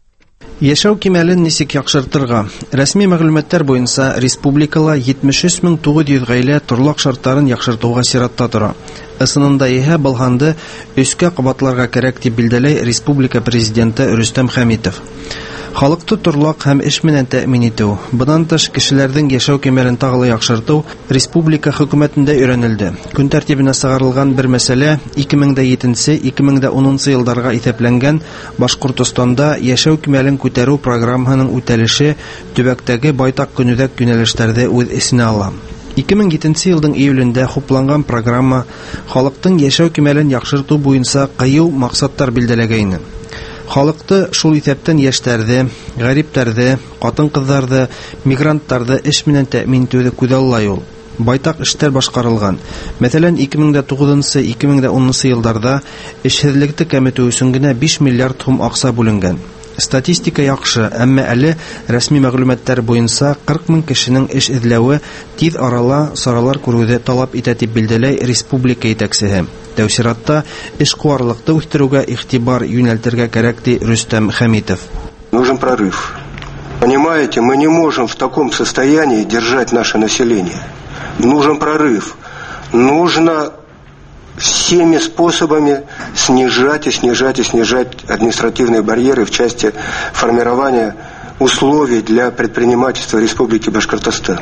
[SPEAKER 20] Яшәү кимәлен ничек яхшыртырга? Рәсми мәгълүматлар буенча республикала җитмеш өч мең тугыз йөз гаилә торлак шартларын яхшыртуга чиратта тора. Ысынында иһә булганды өскә кабатларга кирәк дип билдәләй республика президенты Рөстәм Хәмитов. Халыкты торлак һәм эш менән тәэмин итү, bundan тыш кешеләрнең яшәү кимәлен тагылы яхшырту республика хөкүмәтендә өйрәнелде. Көн тәртибенә сыгарылган бер мәсьәлә ике мең җиденче - ике мең унынчы елларга исәпләнгән Башкортстанда яшәү кимәлен күтәрү программаның үтәлеше төбәктәге байтак көнүзәк юнәлешләрдә үз исенә ала. ике мең җиденче елның июлендә хупланган программа халыктың яшәү кимәлен яхшырту буенча кыю максаттар билдәләгән. Халыкты шул исәптән яшьләрне, гарипләрне, хатын-кызларны, мигрантларны эш менән тәэмин итүне күзаллый ул. Байтак эшләр башкарылган. Мәсәлән, ике мең тугызынчы - ике мең унынчы елларда эшсезлекне кәметү өчен генә биш миллиард сум акча бүленгән. Статистика яхшы, әмма әле рәсми мәгълүматлар буенча кырык мең кешенең эш эзләве тиз арала саралар күрүде талап итә дип билдәләй республика итәкчесе. Тәүсиратта эш куарлыкты үстерүгә игътибар юнәлтергә кирәк ди Рөстәм Хәмитов.
[SPEAKER 21] Нужен прорыв. Понимаем Понимаете, мы не можем в таком состоянии держать наше население. Нужен прорыв. Нужно всеми способами снижать и снижать и снижать административные барьеры в части формирования условий для предпринимательства Республики Башкортостан.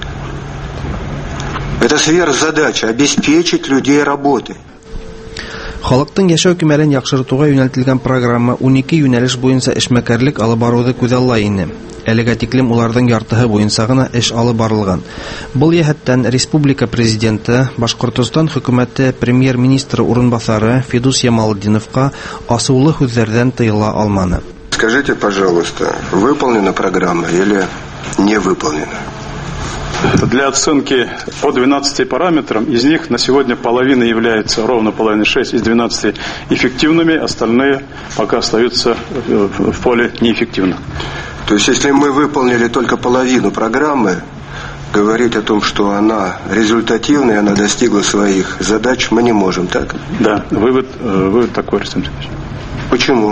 [SPEAKER 21] Это сверхзадача – обеспечить людей работой.
[SPEAKER 20] Халыктың яшәү кимәлен яхшыртуга юнәлтелгән программа унике юнәлеш буенча эшмәкәрлек алып баруды күзаллый иде. Әлегә тиклем уларның яртыһы буенча гына эш алып барылган. Бу яһәттән республика президенты, Башкортстан хөкүмәте премьер-министры урынбасары Фидус Ямалдиновка асыулы сүзләрдән тыела алманы.
[SPEAKER 21] Скажите, пожалуйста, выполнена программа или не выполнена?
[SPEAKER 11] Для оценки по двенадцати параметрам, из них на сегодня половина является, ровно половина, шесть из двенадцати эффективными, остальные пока остаются в поле неэффективно.
[SPEAKER 21] То есть, если мы выполнили только половину программы, говорить о том, что она результативная, она достигла своих задач, мы не можем, так?
[SPEAKER 11] Да, вывод, вывод такой, Рустам Ильич.
[SPEAKER 21] Почему?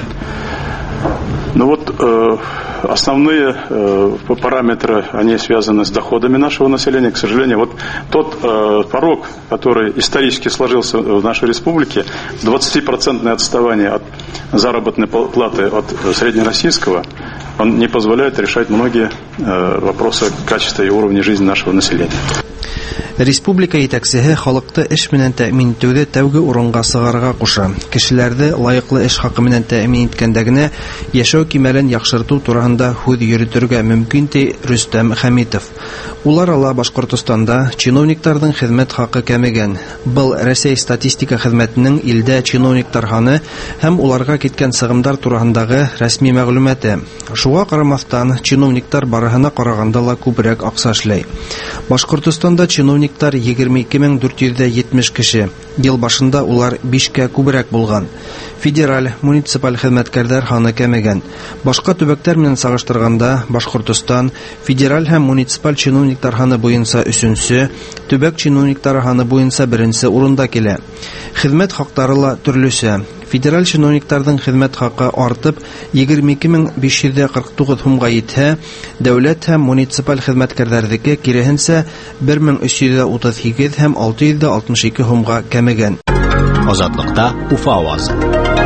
[SPEAKER 11] Ну вот э, основные э, параметры, они связаны с доходами нашего населения. К сожалению, вот тот э, порог, который исторически сложился в нашей республике, двадцатипроцентное отставание от заработной платы от среднероссийского, он не позволяет решать многие э, вопросы качества и уровня жизни нашего населения.
[SPEAKER 20] Республика итәкчеһе халыкты эш менән тәэмин итүдә тәүге урынга сыгарга куша. Кешеләрне лаеклы эш хакы менән тәэмин иткәндә генә яшәү кимәлен яхшырту турында һүз йөртергә мөмкин ди Рөстәм Хәмитов. Улар ала Башкортстанда чиновникларның хезмәт хакы кәмегән. Был Россия статистика хезмәтенең илдә чиновниклар саны һәм уларга киткән сыгымдар турындагы рәсми мәгълүматы. Шуңа карамастан чиновниклар барыһына караганда ла күбрәк акча эшләй. Башкортстанда чиновниклар егерме ике мең дүрт йөз җитмеш кеше. Ел башында улар бишкә күбрәк булган. Федераль, муниципаль хезмәткәрләр саны кәмегән. Башка төбәкләр белән сагыштырганда Башкортстан федераль һәм муниципаль чиновниклар саны буенча өченче, төбәк чиновниклары саны буенча беренче урында килә. Хезмәт хаклары ла төрлечә. Федераль чиновникларның хезмәт хакы артып егерме ике мең биш йөз кырык тугыз сумга итә, дәүләт һәм муниципаль хезмәткәрләрдәге кирәһенчә бер мең өч йөз утыз сигез һәм алты йөз алтмыш ике сумга кәмегән.
[SPEAKER 2] Азатлыкта Уфа авазы.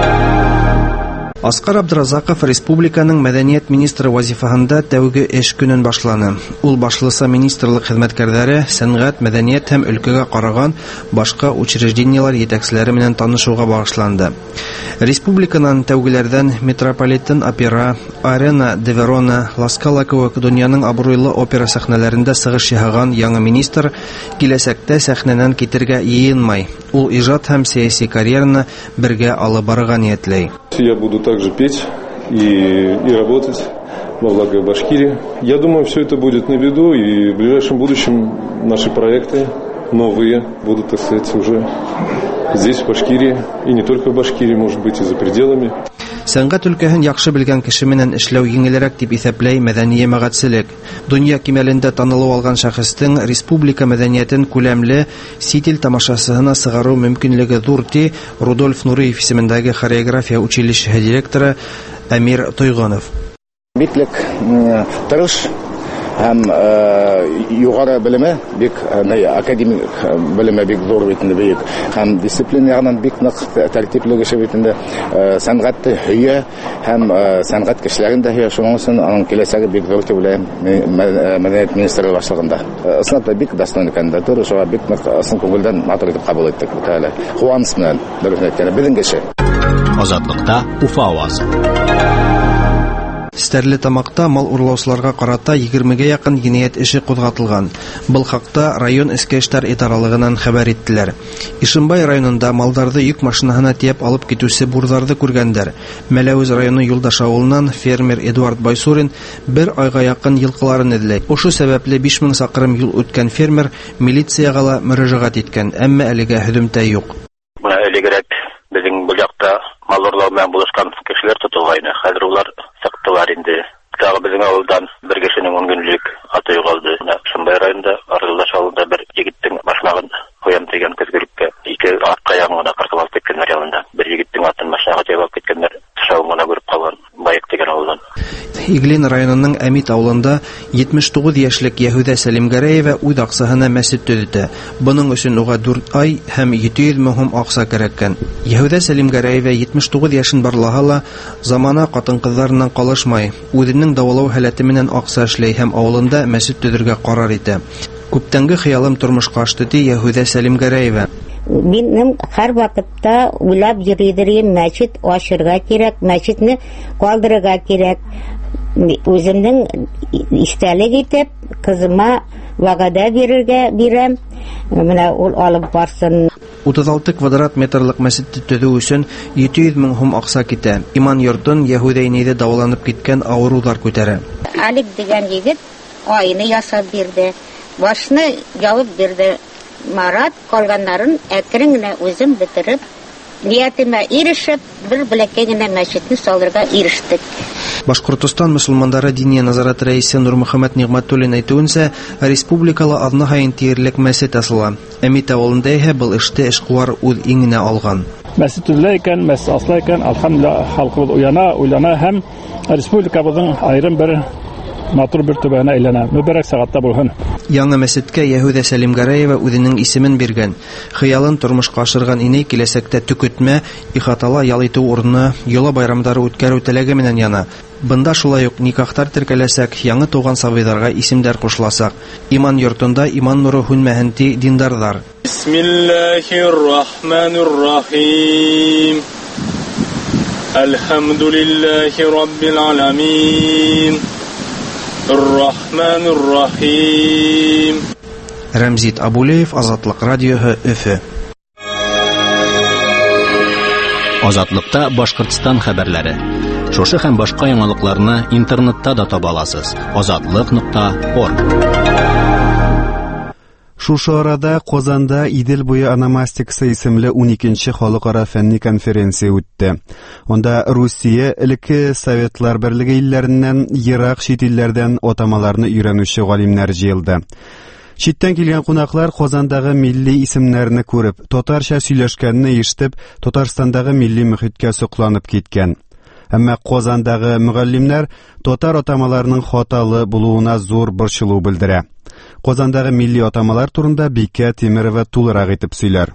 [SPEAKER 20] Аскар Абдразаков республиканың мәдәният министры вазифаһында тәүге эш көнен башланы. Ул башлыса министрлык хезмәткәрләре сәнгать, мәдәният һәм өлкәгә караган башка учреждениялар җитәкчеләре белән танышуга багышланды. Республиканың тәүгеләрдән Метрополитен опера, Арена де Верона, Ла Скала кебек дөньяның абруйлы опера сәхнәләрендә сыгыш яһаган яңа министр киләсәктә сәхнәнән китергә йыенмай. Ул иҗат һәм сәяси карьераны бергә алып барырга ниятләй.
[SPEAKER 22] Я буду также петь и, и работать во благо Башкирии. Я думаю, все это будет на виду, и в ближайшем будущем наши проекты новые будут, так сказать, уже здесь, в Башкирии, и не только в Башкирии, может быть, и за пределами.
[SPEAKER 20] Сәнгать өлкәһен яхшы белгән кеше менән эшләү еңелрәк дип исәпләй мәдәни җәмәгатьчелек. Дөнья кимәлендә танылу алган шәхестең республика мәдәниятен күләмле сит ил тамашасына сыгару мөмкинлеге зур ди Рудольф Нуриев исемендәге хореография училищеһы директоры Әмир Тойгонов.
[SPEAKER 23] Биклек тырыш һәм югары белеме бик академик белеме бик зур битендә бик һәм дисциплина ягыннан бик нык тәртипле кеше битендә сәнгатьте һөя һәм сәнгать кешеләрен дә һөя. Шуның өчен аның киләсәге бик зур дип уйлыйм мәдәният министры башлыгында. Ысынлап да бик достойный кандидатура, шуңа бик нык сын күңелдән матур итеп кабул иттек бу әле. Куаныс белән дөресен әйткәндә безнең кеше.
[SPEAKER 2] Азатлыкта Уфа авазы.
[SPEAKER 20] Стәрлетамакта мал урлаучыларга карата егермегә якын җинаять эше кузгатылган. Был хакта район эчке эшләр идаралыгыннан хәбәр иттеләр. Ишембай районында малдарды йөк машинаһына тиеп алып китүче бурларны күргәннәр. Мәләвез районы Юлдаш авылыннан фермер Эдуард Байсурин бер айга якын йылкыларын эзләй. Ошу сәбәпле биш мең сакрым юл үткән фермер милициягә ла мөрәҗәгать иткән, әмма әлегә һөҗүмтә юк.
[SPEAKER 24] Элегрәк безнең бу якта мал урлау белән булышкан кешеләр тотылган. Хәзер улар сактылар инде. Тагы безнең авылдан бер кешенең он көнлек аты югалды. Шундай районда Аргылдаш авылында бер егеттең башмагын куям дигән көзгөрүккә ике артка ягын гына кыркып алып кеткәннәр янында. Бер егеттең атын машинага тиеп алып кеткәннәр. Тышавын гына күреп калган. Байык дигән авылдан.
[SPEAKER 20] Иглин районының Әмит авылында җитмеш тугыз яшьлек Яһүдә Сәлимгәрәева үз аксаһына мәчет төзетә. Буның өчен уга дүрт ай һәм җиде йөз мең сум акча кирәккән. Яһүдә Сәлимгәрәева җитмеш тугыз яшен барлаһа ла, замана катын-кызларыннан калышмай, үзенең дәвалау һәләте менән акча эшләй һәм авылында мәчет төзергә карар итә. Күптәнге хыялым тормышка ашты ди Яһүдә Сәлимгәрәева.
[SPEAKER 4] Минем һәр вакытта уйлап йөридем, мәчет ачырга кирәк, мәчетне калдырырга кирәк. Үземнең истәлек итеп, кызыма вагада бирергә бирәм. Менә ул алып барсын.
[SPEAKER 20] утыз алты квадрат метрлык мәчетне төзү өчен җиде йөз мең сум акча китә. Иман йортын Яһүдә инәйдә дәваланып киткән авырулар күтәрә.
[SPEAKER 4] Алик дигән егет айны ясап бирде. Башны ябып бирде. Марат калганнарын әкрен генә үзем бетереп, ниятемә ирешеп, бер бүләккә генә мәчетне салырга ирештек.
[SPEAKER 20] Башкортстан мөселманнары дини назарат рәисе Нурмөхәммәд Нигъмәтуллин әйтүенчә, республикала адны һайын тиярлек мәчет асыла. Әмит авылында исә был эште эшкуар үз иңенә алган.
[SPEAKER 10] Мәчет төзелә икән, мәчет асыла икән, алхамдулилlah, халкыбыз уяна, уйлана һәм республикабызның аерым бер матур бер төбәгенә әйләнә. Мөбарәк сәгатьтә булһын.
[SPEAKER 20] Яңа мәчеткә Яһүдә Сәлимгәрәева үзенең исемен биргән. Хыялын тормышка ашырган инәй киләсәктә төкөтмә, ихатала ял итү урыны, йола байрамнары үткәрү теләге менән яна. Бында шулай ук никахтар теркәләсәк, яңа туган сабыйларга исемнәр кушыласак. Иман йортында иман нуры һүнмәһен ди диндардар.
[SPEAKER 5] Бисмиллаһир-рахманир-рахим. Әлхәмдүлиллаһи раббил аламин. Ар-Рахманир-Рахим.
[SPEAKER 20] Рамзит Абулеев, Азатлык радиоһы, Өфе.
[SPEAKER 2] Азатлыкта Башкортстан хәбәрләре. Шушы һәм башка яңалыкларны интернетта да таба аласыз. азатлык нокта орг.
[SPEAKER 1] Шушы арада Казанда Идел буе ономастикасы исемле уникенче халыкара фәнни конференция үтте. Онда Русия, элекке Советлар Берлеге илләреннән, ерак чит илләрдән атамаларны өйрәнүче галимнәр җыелды. Читтән килгән кунаклар Казандагы милли исемнәрне күреп, татарча сөйләшкәнне ишетеп, Татарстандагы милли мөхиткә сокланып киткән. Әмма Казандагы мөгаллимнәр татар атамаларының хаталы булуына зур борчылу белдерә. Казандагы милли атамалар турында Бикә Тимерова тулырак итеп сөйләр.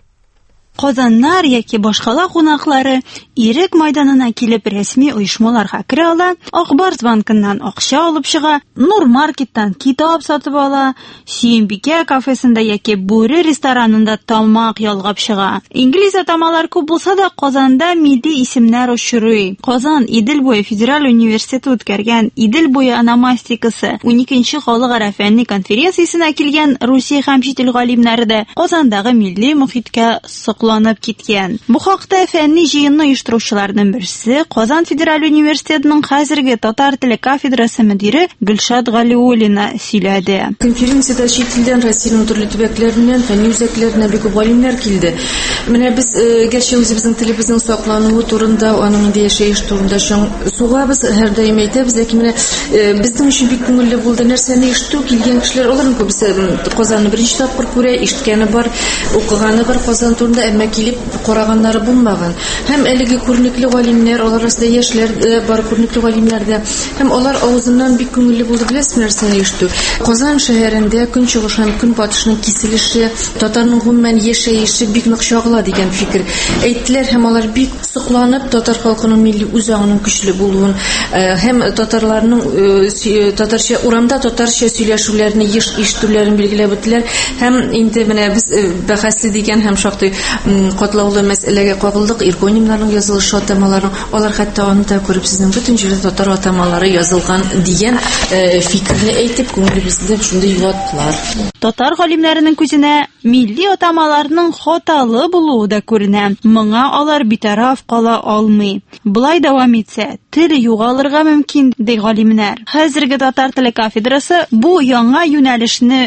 [SPEAKER 6] Казаннар яки башкала кунаклары ирек майданына килеп рәсми оешмаларга керә ала, Акбарс банкыннан акча алып чыга, Нур маркеттан китап сатып ала, Сөембикә кафесында яки Бүре ресторанында тамак ялгап чыга. Инглиз атамалар күп булса да Казанда милли исемнәр очрый. Казан Идел буе федераль университеты үткәргән Идел буе ономастикасы уникенче халыкара фәнни конференциясенә килгән Русия һәм чит ил галимнәре дә Казандагы милли мөхиткә сокланып киткән. Бу хакта фәнни җыенны оештыручыларның берсе Казан федераль университетының хәзерге татар теле кафедрасы мөдире Гөлшат Галиуллина сөйләде.
[SPEAKER 7] Конференциядә чит илдән Россиянең төрле төбәкләреннән фәнни үзәкләренә бик күп галимнәр килде. Менә без гәрчә үзебезнең телебезнең саклануы турында, аның инде яшәеш турында сугабыз, һәр даим әйтәбез, ләкин менә безнең өчен бик күңелле булды. Нәрсәне ишетү килгән кешеләр, аларның күбесе Казанны беренче тапкыр күрә, ишеткәне бар, укыганы бар Казан турында, әмма килеп караганнары булмаган. Һәм әлеге күренекле галимнәр, алар арасында яшьләр бар, күренекле галимнәр дә. Һәм алар авызыннан бик күңелле булды, беләсез нәрсәне ишетү. Казан шәһәрендә көнчыгыш һәм көнбатышның киселеше, татарның гомумән яшәеше бик нык чагыла дигән фикер әйттеләр, һәм алар бик сокланып татар халкының милли үзаңының көчле булуын һәм татарларның татарча урамда татарча сөйләшүләрне ишетүләрен билгеләп үттеләр. Һәм инде менә без бәхәсле дигән һәм шактый катлаулы мәсьәләгә кагылдык. Ирконимнарның язылышы атамаларын, алар хәтта аны да күреп сезнең бөтен җирдә татар атамалары язылган дигән фикерне әйтеп күңелебездә шундый юаттылар.
[SPEAKER 6] Татар галимнәренең күзенә милли атамаларның хаталы булуы да күренә. Моңа алар битараф кала алмый. Булай дәвам итсә, тел югалырга мөмкин ди галимнәр. Хәзерге татар теле кафедрасы бу яңа юнәлешне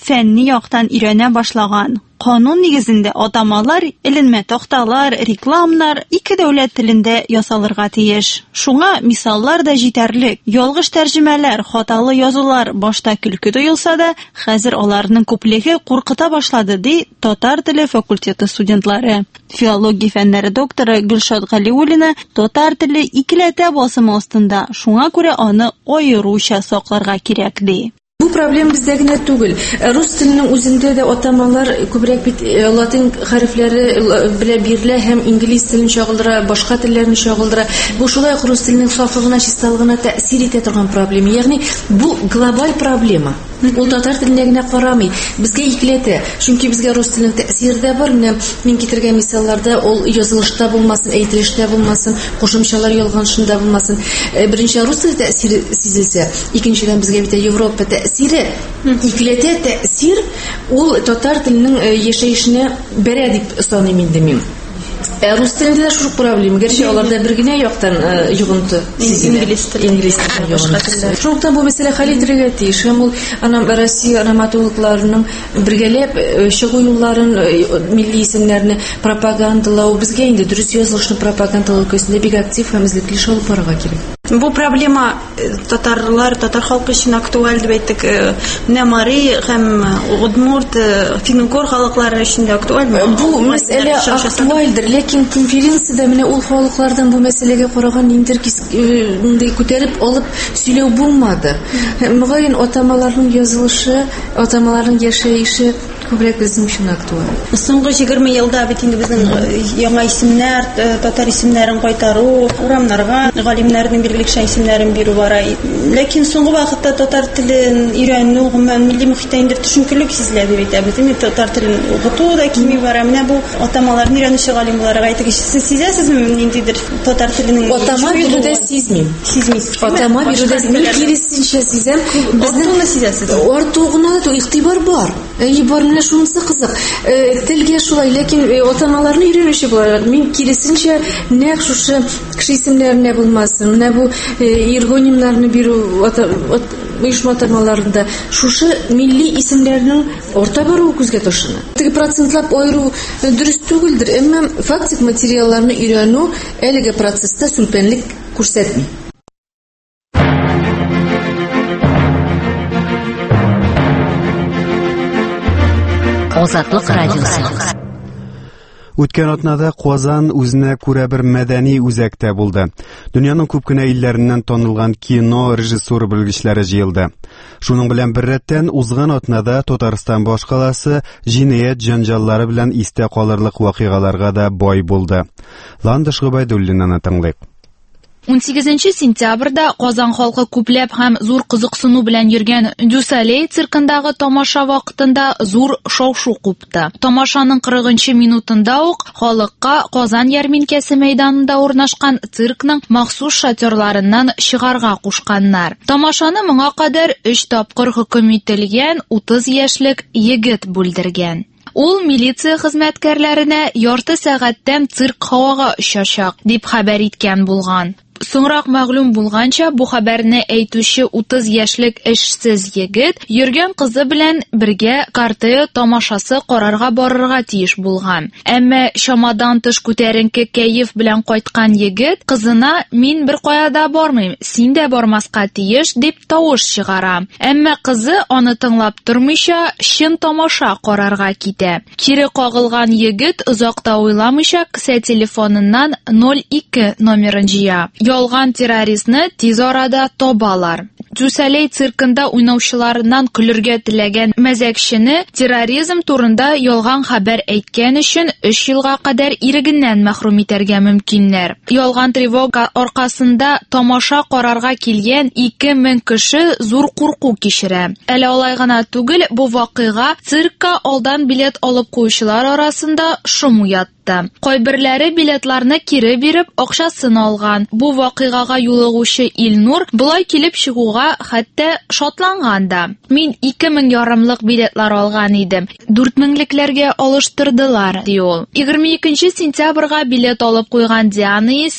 [SPEAKER 6] фәнни яктан өйрәнә башлаган. Канун нигезендә атамалар, эленмә такталар, рекламалар ике дәүләт телендә ясалырга тиеш. Шуңа мисаллар да җитәрлек. Ялгыш тәрҗемәләр, хаталы язулар башта көлке тоелса да, хәзер аларның күплеге куркыта башлады, ди татар теле факультеты студентлары. Филология фәннәре докторы Гөлшат Галиуллина татар теле икеләтә басымы астында, шуңа күрә аны аеруча сакларга кирәк, ди.
[SPEAKER 7] Бу проблема бездә генә түгел. Рус теленең үзендә дә атамалар күбрәк бит латин хәрефләре белән бирелә һәм инглиз телен чагылдыра, башка телләрне чагылдыра. Бу шулай рус теленең сафлыгына, чисталыгына тәэсир итә торган проблема. Ягъни бу глобаль проблема. Ул татар теленә генә карамый. Безгә икеләтә. Чөнки безгә рус теленең тәэсире дә бар. Менә мин китергән мисалларда ул язылышта булмасын, әйтелештә булмасын, кушымчалар ялганышында булмасын. Беренче рус теле тәэсире сизелсә, икенчедән безгә бит Европа тәэсире, икеләтә тәэсир ул татар теленең яшәешенә бәрә дип саныйм инде мин. Рус телендә шул проблема. Гәрчә аларда бер генә яктан йогынты инглиз теле, инглиз теле йогынты. Шуңдан бу мәсьәлә хәл ителергә тиеш. Һәм ул ана Россия драматургларының бергәләп чыгу юлларын, милли исемнәрне пропагандалау, безгә инде дөрес язылышны пропагандалау көсендә бик актив һәм излекле эш алып барырга кирәк.
[SPEAKER 6] Бу проблема татарлар, татар халкы өчен актуаль дип әйттек. Менә Мари һәм Удмурт, Финугор халыклары өчен дә актуальмы?
[SPEAKER 7] Бу мәсьәлә актуальдыр, ләкин конференциядә менә ул халыклардан бу мәсьәләгә караган ниндидер күтәреп алып сөйләү булмады. Мөгаен атамаларның язылышы, атамаларның яшәеше күбрәк безнең өчен актуаль.
[SPEAKER 6] Соңгы егерме елда бит инде безнең яңа исемнәр, татар исемнәрен кайтару, урамнарга галимнәрнең белгечле исемнәрен бирү бара. Ләкин соңгы вакытта татар телен өйрәнү гомумән милли мөхиттә инде төшенкелек сизелә дип әйтәбез. Инде татар телен укыту да кими бара. Менә бу атамаларны өйрәнүче галимларга әйтегез, сез сизәсезме ниндидер татар теленең
[SPEAKER 7] атама бирүдә сизмим.
[SPEAKER 6] Сизмисез.
[SPEAKER 7] Атама бирүдә мин киресенчә сизәм.
[SPEAKER 6] Безнең сизәсез.
[SPEAKER 7] Артугына да игътибар бар. Әй бар, менә шунысы кызык. Телгә шулай, ләкин атамаларны өйрәнүче булалар. Мин киресенчә нәкъ шушы кеше исемнәренә булмасын. Менә бу иргонимнарны бирү оешма атамаларында шушы милли исемнәрнең орта баруы күзгә ташлана. Теге процентлап аеру дөрес түгелдер, әмма фактик материалларны өйрәнү әлеге процесста сүлпәнлек күрсәтми.
[SPEAKER 3] Азатлык радиосы.
[SPEAKER 1] Үткән атнада Казан үзенә күрә бер мәдәни үзәктә булды. Дөньяның күп кенә илләреннән танылган кино режиссура белгечләре җыелды. Шуның белән бер рәттән узган атнада Татарстан башкаласы җинаять җанҗаллары белән истә калырлык вакыйгаларга да бай булды. Ландыш Гобайдуллинаны тыңлыйк.
[SPEAKER 8] унсигезенче сентябрьдә Казан халкы күпләп һәм зур кызыксыну белән йөргән Дюсалей циркындагы тамаша вакытында зур шау-шу купты. Тамашаның кырыгынчы минутында ук халыкка Казан ярминкәсе мәйданында урнашкан циркның махсус шатерларыннан чыгарга кушканнар. Тамашаны моңа кадәр өч тапкыр хөкем ителгән утыз яшьлек егет бүлдергән. Ул милиция хезмәткәрләренә ярты сәгатьтән цирк һавага очачак дип хәбәр иткән булган. Соңрак мәгълүм булганча, бу хәбәрне әйтүче утыз яшьлек эшсез егет йөргән кызы белән бергә картея тамашасы карарга барырга тиеш булган. Әмма шамадан тыш күтәренке кәеф белән кайткан егет кызына "Мин бер кая да бармыйм, син дә бармаска тиеш" дип тавыш чыгара. Әмма кызы аны тыңлап тормыйча, чын тамаша карарга китә. Кире кагылган егет озакта уйламыйча кесә телефоныннан ноль ике номерын җыя. Ялган террористны тиз арада табалар. Дюсалей циркында уйнаучыларыннан көлергә теләгән мәзәкчене терроризм турында ялган хәбәр әйткән өчен өч елга кадәр ирегеннән мәхрүм итәргә мөмкиннәр. Ялган тревога аркасында тамаша карарга килгән ике мең кеше зур курку кичерә. Әле алай гына түгел, бу вакыйга циркка алдан билет алып куючылар арасында шум уятты. Кайберләре билетларны кире биреп, акчасын алган. Бу вакыйгага юлыгучы Илнур булай килеп чыгуга хәтта шатланган да. Мин ике мең ярымлык билетлар алган идем. дүрт меңлекләргә алыштырдылар, ди ул. егерме икенче сентябрьгә билет алып куйган Диана исә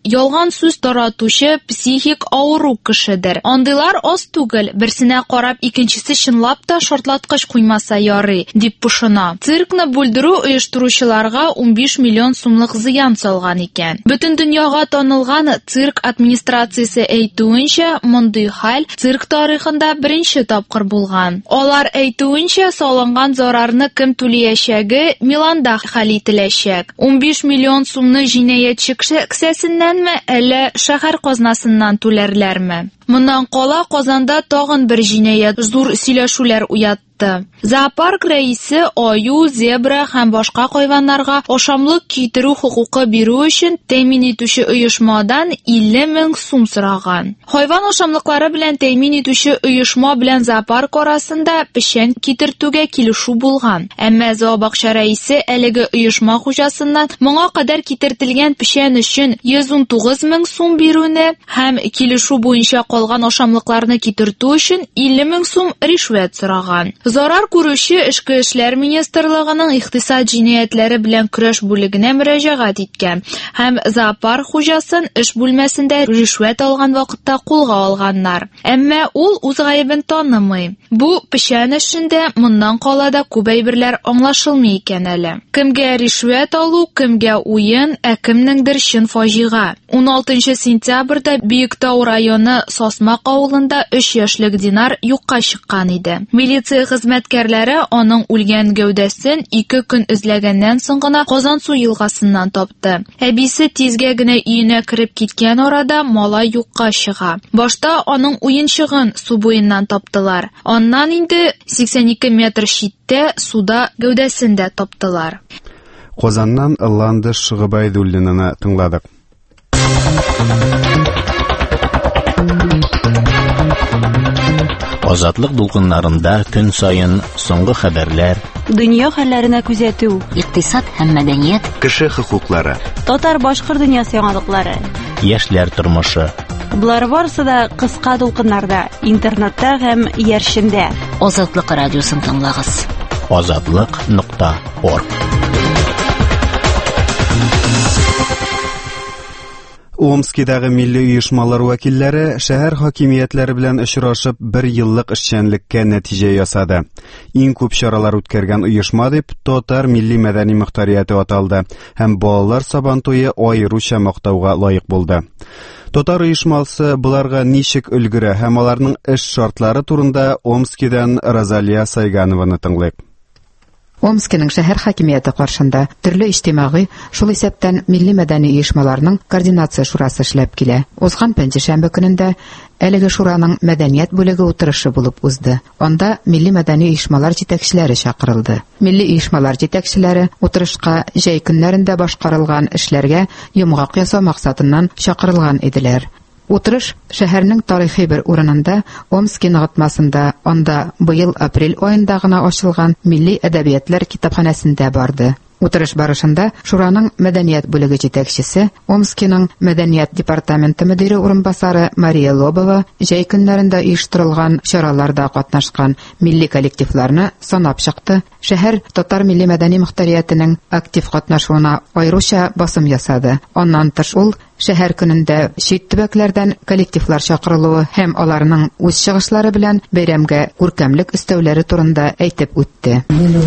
[SPEAKER 8] ялган сүз таратучы психик авыру кешедер. Андыйлар аз түгел, берсенә карап икенчесе чынлап та шартлаткыч куймаса ярый, дип пошына. Циркны бүлдерү оештыручыларга ун биш миллион сумлык зыян салган икән. Бөтен дөньяга танылган цирк администрациясе әйтүенчә, мондый хәл цирк тарихында беренче тапкыр булган. Алар әйтүенчә, салынган зарарны кем түләячәге Миланда хәл ителәчәк. ун биш миллион сумны җинаятьче кесәсеннәнме, әллә шәһәр казнасыннан түләрләрме? Моннан кала Казанда тагын бер җинаять зур сөйләшүләр уятты. Зоопарк рәисе аю, зебра һәм башка хайваннарга ашамлык китерү хукукы бирү өчен тәэмин итүче оешмадан илле мең сум сораган. Хайван ашамлыклары белән тәэмин итүче оешма белән зоопарк арасында печән китертүгә килешү булган. Әмма зообакча рәисе әлеге оешма хуҗасыннан моңа кадәр китертелгән печән өчен йөз ун тугыз мең сум бирүне һәм килешү буенча калган ашамлыкларны китертү өчен илле мең сум ришвәт сораган. Зарар күрүче Эчке эшләр министрлыгының икътисад җинаятләре белән көрәш бүлегенә мөрәҗәгать иткән һәм зоопарк хуҗасын эш бүлмәсендә ришвәт алган вакытта кулга алганнар. Әмма ул үз гаебен танымый. Бу печән эшендә моннан кала да күп әйберләр аңлашылмый икән әле. Кемгә ришвәт алу, кемгә уен, ә кемнеңдер чын фаҗига. ун алтынчы сентябрьдә Биектау районы Сосмак авылында өч яшьлек Динар юкка чыккан иде. Милиция хезмәткәрләре аның үлгән гәүдәсен ике көн эзләгәннән соң гына Казансу елгасыннан тапты. Әбисе тизгә генә өенә кирип киткән арада малай юкка чыга. Башта аның уенчыгын су буеннан таптылар. Аннан инде сиксән ике метр читтә суда гәүдәсен дә таптылар.
[SPEAKER 1] Казаннан Ландыш Шыгыбайдуллинаны тыңладык.
[SPEAKER 2] Азатлык дулкыннарында көн сайын соңгы хәбәрләр,
[SPEAKER 6] дөнья хәлләренә күзәтү,
[SPEAKER 3] икътисад һәм мәдәният,
[SPEAKER 1] кеше хокуклары,
[SPEAKER 6] татар-башкыр дөньясы яңалыклары,
[SPEAKER 2] яшьләр тормышы.
[SPEAKER 6] Булар барысы да кыска дулкыннарда, интернетта һәм яршендә.
[SPEAKER 3] Азатлык радиосын тыңлагыз.
[SPEAKER 2] азатлык нокта орг.
[SPEAKER 1] Омскидагы милли оешмалар вәкилләре шәһәр хакимиятләре белән очрашып бер еллык эшчәнлеккә нәтиҗә ясады. Иң күп чаралар үткәргән оешма дип Татар милли мәдәни мөхтәрияте аталды һәм балалар сабантуе аеруча мактауга лаек булды. Татар оешмасы буларга ничек өлгерә һәм аларның эш шартлары турында Омскидан Розалия Сайганованы тыңлыйк.
[SPEAKER 9] Омскиның шәһәр хакимияте каршында төрле иҗтимагый, шул исәптән милли мәдәни оешмаларның координация шурасы эшләп килә. Узган пәнҗешәмбе көнендә әлеге шураның мәдәният бүлеге утырышы булып узды. Анда милли мәдәни оешмалар җитәкчеләре чакырылды. Милли оешмалар җитәкчеләре утырышка җәй көннәрендә башкарылган эшләргә йомгак ясау максатыннан чакырылган иделәр. Утырыш шәһәрнең тарихи бер урынында, Омски ныгытмасында, анда быел апрель аенда гына ачылган Милли әдәбиятлар китапханәсендә барды. Утырыш барышында шураның мәдәният бүлеге җитәкчесе, Омскиның мәдәният департаменты мөдире урынбасары Мария Лобова җәй көннәрендә оештырылган чараларда катнашкан милли коллективларны санап чыкты. Шәһәр татар милли мәдәни мөхтәриятенең актив катнашуына аеруча басым ясады. Аннан тыш ул шәһәр көнендә чит төбәкләрдән коллективлар чакырылуы һәм аларның үз чыгышлары белән бәйрәмгә күркәмлек өстәүләре турында әйтеп үтте.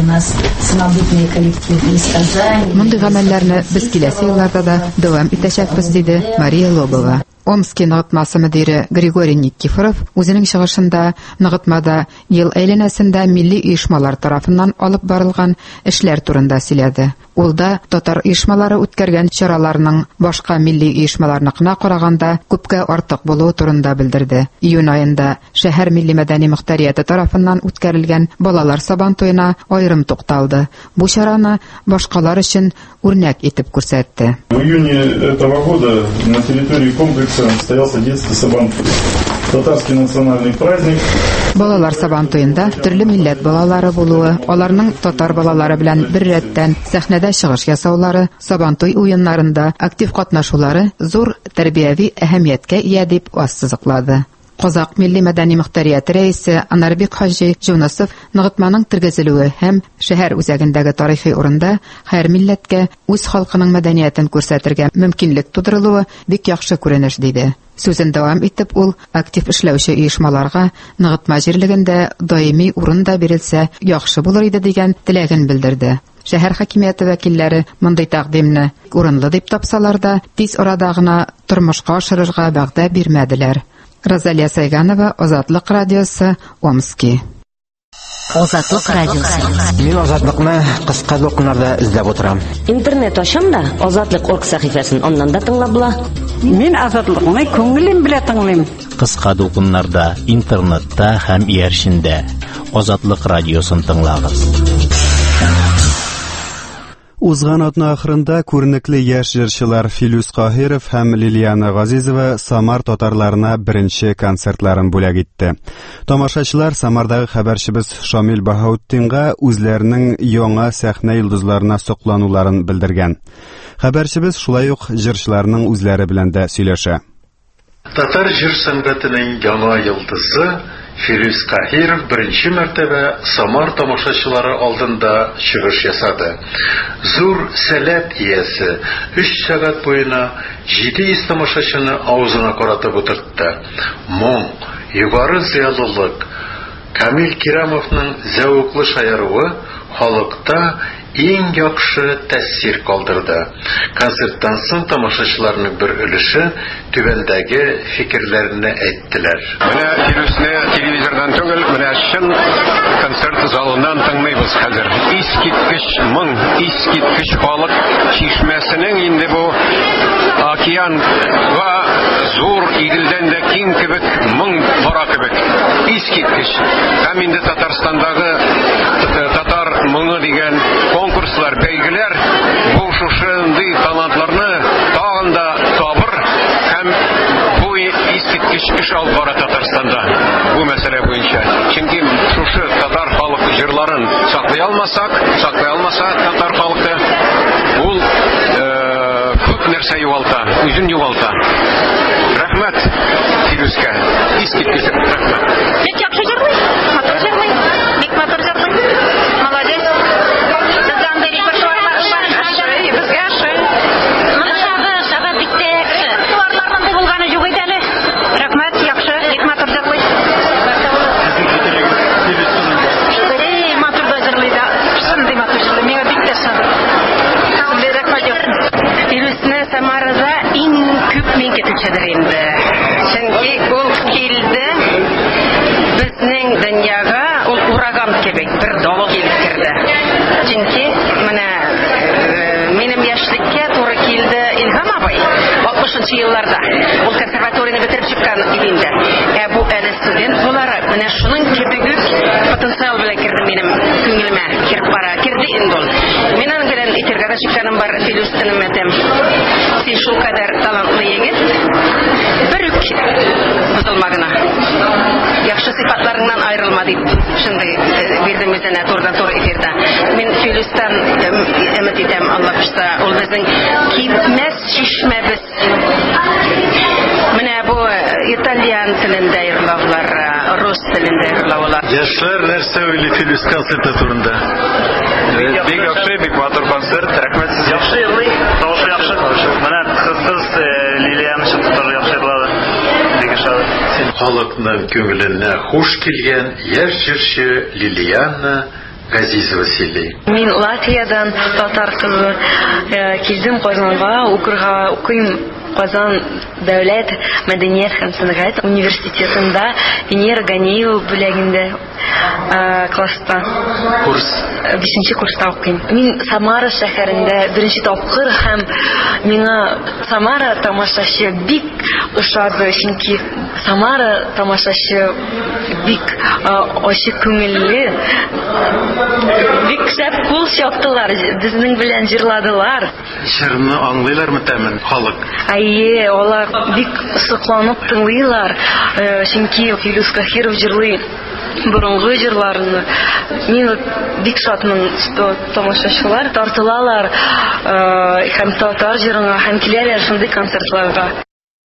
[SPEAKER 9] Мондый гамәлләрне без киләсе елларда да дәвам итәчәкбез, диде Мария Лобова. Омски ныгытмасы мөдире Григорий Никифоров үзенең чыгышында ныгытмада ел әйләнәсендә милли оешмалар тарафыннан алып барылган эшләр турында сөйләде. Ул да татар оешмалары үткәргән чараларның башка милли оешмаларныкына караганда күпкә артык булуы турында белдерде. Июнь аенда шәһәр милли мәдәни мөхтәрияте тарафыннан үткәрелгән балалар сабантуена аерым тукталды. Бу чараны башкалар өчен үрнәк итеп күрсәтте.
[SPEAKER 12] В июне этого года на территории комплекса состоялся детский сабантуй. Татарский национальный праздник.
[SPEAKER 9] Балалар сабантуенда төрле милләт балалары булуы, аларның татар балалары белән бер рәттән сәхнәдә чыгыш ясаулары, сабантуй уеннарында актив катнашулары зур тәрбияви әһәмияткә ия дип ассызыклады. Казак милли мәдәни мөхтәрияте рәисе Анарбек Хаҗи Җунасов ныгытманың тергезелүе һәм шәһәр үзәгендәге тарихи урында һәр милләткә үз халкының мәдәниятен күрсәтергә мөмкинлек тудырылуы бик яхшы күренеш диде. Сүзен дәвам итеп ул актив эшләүче оешмаларга ныгытма җирлегендә даими урын да бирелсә яхшы булыр иде дигән теләген белдерде. Шәһәр хакимияте вәкилләре мондый тәкъдимне урынлы дип тапсалар да, тиз арада гына тормышка ашырырга вәгъдә бирмәделәр. Розалия Сайганова, Азатлык радиосы, Омский.
[SPEAKER 3] Азатлык радиосы.
[SPEAKER 13] Мин Азатлыкны кыска докумнарда эзләп утырам.
[SPEAKER 14] Интернет ачам да Азатлык орг сәхифәсен аннан да тыңлап була.
[SPEAKER 15] Мин Азатлыкны күңелем белән тыңлыйм.
[SPEAKER 2] Кыска докумнарда, интернетта һәм иярчендә Азатлык радиосын тыңлагыз.
[SPEAKER 1] Узган атна ахырында күренекле яшь җырчылар Филүс Каһиров һәм Лилияна Газизова Самар татарларына беренче концертларын бүләк итте. Тамашачылар Самардагы хәбәрчебез Шамил Баһаутдинга үзләренең яңа сәхнә йолдызларына соклануларын белдергән. Хәбәрчебез шулай ук җырчыларның үзләре белән дә сөйләшә.
[SPEAKER 16] Татар җыр сәнгатенең яңа йолдызы Филүс Каһиров беренче мәртәбә Самар тамашачылары алдында чыгыш ясады. Зур сәләт иясе өч сәгать буена җиде йөз тамашачыны авызына каратып утыртты. Моң, югары зыялылык, Камил Кирамовның зәвыклы шаяруы халыкта иң яхшы тәэсир калдырды. Концерттан соң тамашачыларның бер өлеше түбәндәге фикерләрне әйттеләр.
[SPEAKER 25] Менә Филүсне телевизордан түгел, менә чын концерт залыннан тыңлыйбыз хәзер. Искиткеч моң, искиткеч халык чишмәсенең инде бу океанга зур Иделдән дә киң кебек моң бара кебек. Искиткеч. Һәм инде Татарстандагы татар моңы дигән конкурслар, бәйгеләр бу шушындый талантларны тагын да табыр һәм бу искиткеч эш алып бара Татарстанда бу мәсьәлә буенча. Чөнки шушы татар халык җырларын саклый алмасак, саклый алмаса татар халкы ул күп нәрсә югалта, үзен югалта. Рәхмәт Филүскә. Искиткеч рәхмәт.
[SPEAKER 26] Бик яхшы җырлый, матур җырлый, бик матур җырлый. Молодец. Самарада иң күп мен кетүчедер инде. Чөнки ул килде безнең дөньяга, ул ураган кебек бер давыл килеп керде. Чөнки менә минем яшьлеккә туры килде Илһам абый алтмышынчы елларда. Ул консерваторияны бетереп чыккан иде инде. Ә бу әле студент буларак менә шуның кебек потенциал белән керде минем күңелемә, киреп бара, кирде инде ул. Мин аның белән итергә дә чыкканым бар, Филүс төнемәтем. Син шул кадәр талантлы егет, бер үк бозылмагына. Яхшы сыйфатларыңнан аерылма дип, шундый бирдем үзенә турыдан-туры эфирда. Мин Филүстән өмет итәм, Аллаһ башта, ул безнең кипмәс чишмәбез. Менә бу итальян телендә йырлаулар, рус телендә йырлаулар.
[SPEAKER 16] Яшьләр нәрсә уйлый Филүс концерты турында?
[SPEAKER 27] Бик яхшы, бик матур концерт. Рәхмәт сезгә. Яхшы йырлый, тавышы яхшы. Менә кызсыз Лилияны чыктырыр яхшы йырлады. Бик шат.
[SPEAKER 16] Халыкның күңеленә хуш килгән яшь җырчы Лилияна Газизова сөйли.
[SPEAKER 28] Мин Латвиядан татар кызы килдем Казанга, укырга укыйм. Казан дәүләт мәдәният һәм сәнгать университетында Венера Ганиева бүләгендә класста
[SPEAKER 16] курс
[SPEAKER 28] бишенче курста укыйм. Мин Самара шәһәрендә беренче тапкыр һәм миңа Самара тамашачы бик ошады, чөнки Самара тамашачы бик ачык күңелле, бик шәп кул чаптылар, безнең белән җырладылар.
[SPEAKER 16] Җырны аңлыйлармы тәмен халык?
[SPEAKER 28] Әйе, алар бик сокланып тыңлыйлар, чөнки Филүс Каһиров җырлый борынгы җырларны. Мин бик шатмын, тамашачылар тартылалар һәм татар җырына һәм киләләр шундый концертларга.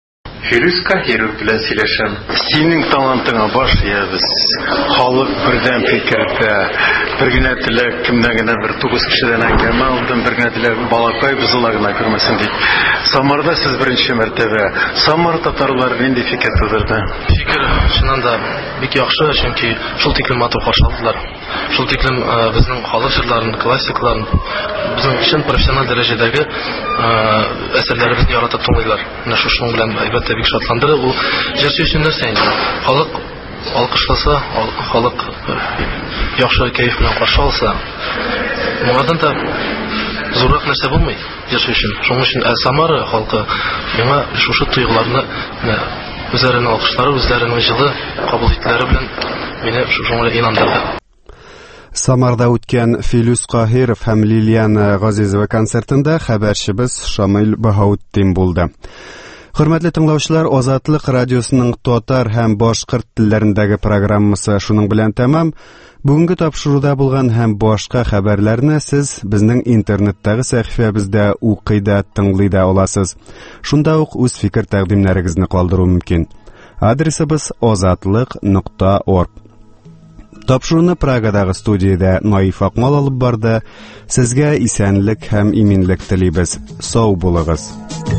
[SPEAKER 16] Филүс Каһиров белән сөйләшәм.
[SPEAKER 25] Синең талантыңа баш иябез. Халык бердәм фикердә, бер генә теләк, кемнән генә бер тугыз кешедән әңгәмә алдым, бер генә теләк балакай бузыла гына күрмәсен дип. Самарда сез беренче мәртәбә Самар татарлары нинди фикер тудырды?
[SPEAKER 11] Фикер чыннан да бик яхшы, чөнки шул тиклем матур каршы алдылар. Шул тиклем безнең халык җырларын, классикларын, безнең чын профессиональ дәрәҗәдәге әсәрләребезне яратып тыңлыйлар. Менә шуның белән әлбәттә бик шатландырды. Ул җырчы өчен нәрсә инде? Халык алкышласа, халык яхшы кайф белән каршы алса, моңадан да зуррак нәрсә булмый җырчы өчен. Шуның өчен Самара халкы яңа шушы тойгыларны үзләренең алкышлары, үзләренең җылы кабул итүләре белән мине шуңа инандырды.
[SPEAKER 1] Самарда үткән Филүс Каһиров һәм Лилияна Газизова концертында хәбәрчебез Шамил Баһаутдин булды. Хөрмәтле тыңлаучылар, Азатлык радиосының татар һәм башкорт телләрендәге программасы шуның белән тәмам. Бүгенге тапшыруда булган һәм башка хәбәрләрне сез безнең интернеттагы сәхифәбездә укый да, тыңлый да аласыз. Шунда ук үз фикер тәкъдимнәрегезне калдыру мөмкин. Адресыбыз азатлык нокта орг. Тапшыруны Прагадагы студиядә Наиф Акмал алып барды. Сезгә исәнлек һәм иминлек телибез. Сау булыгыз.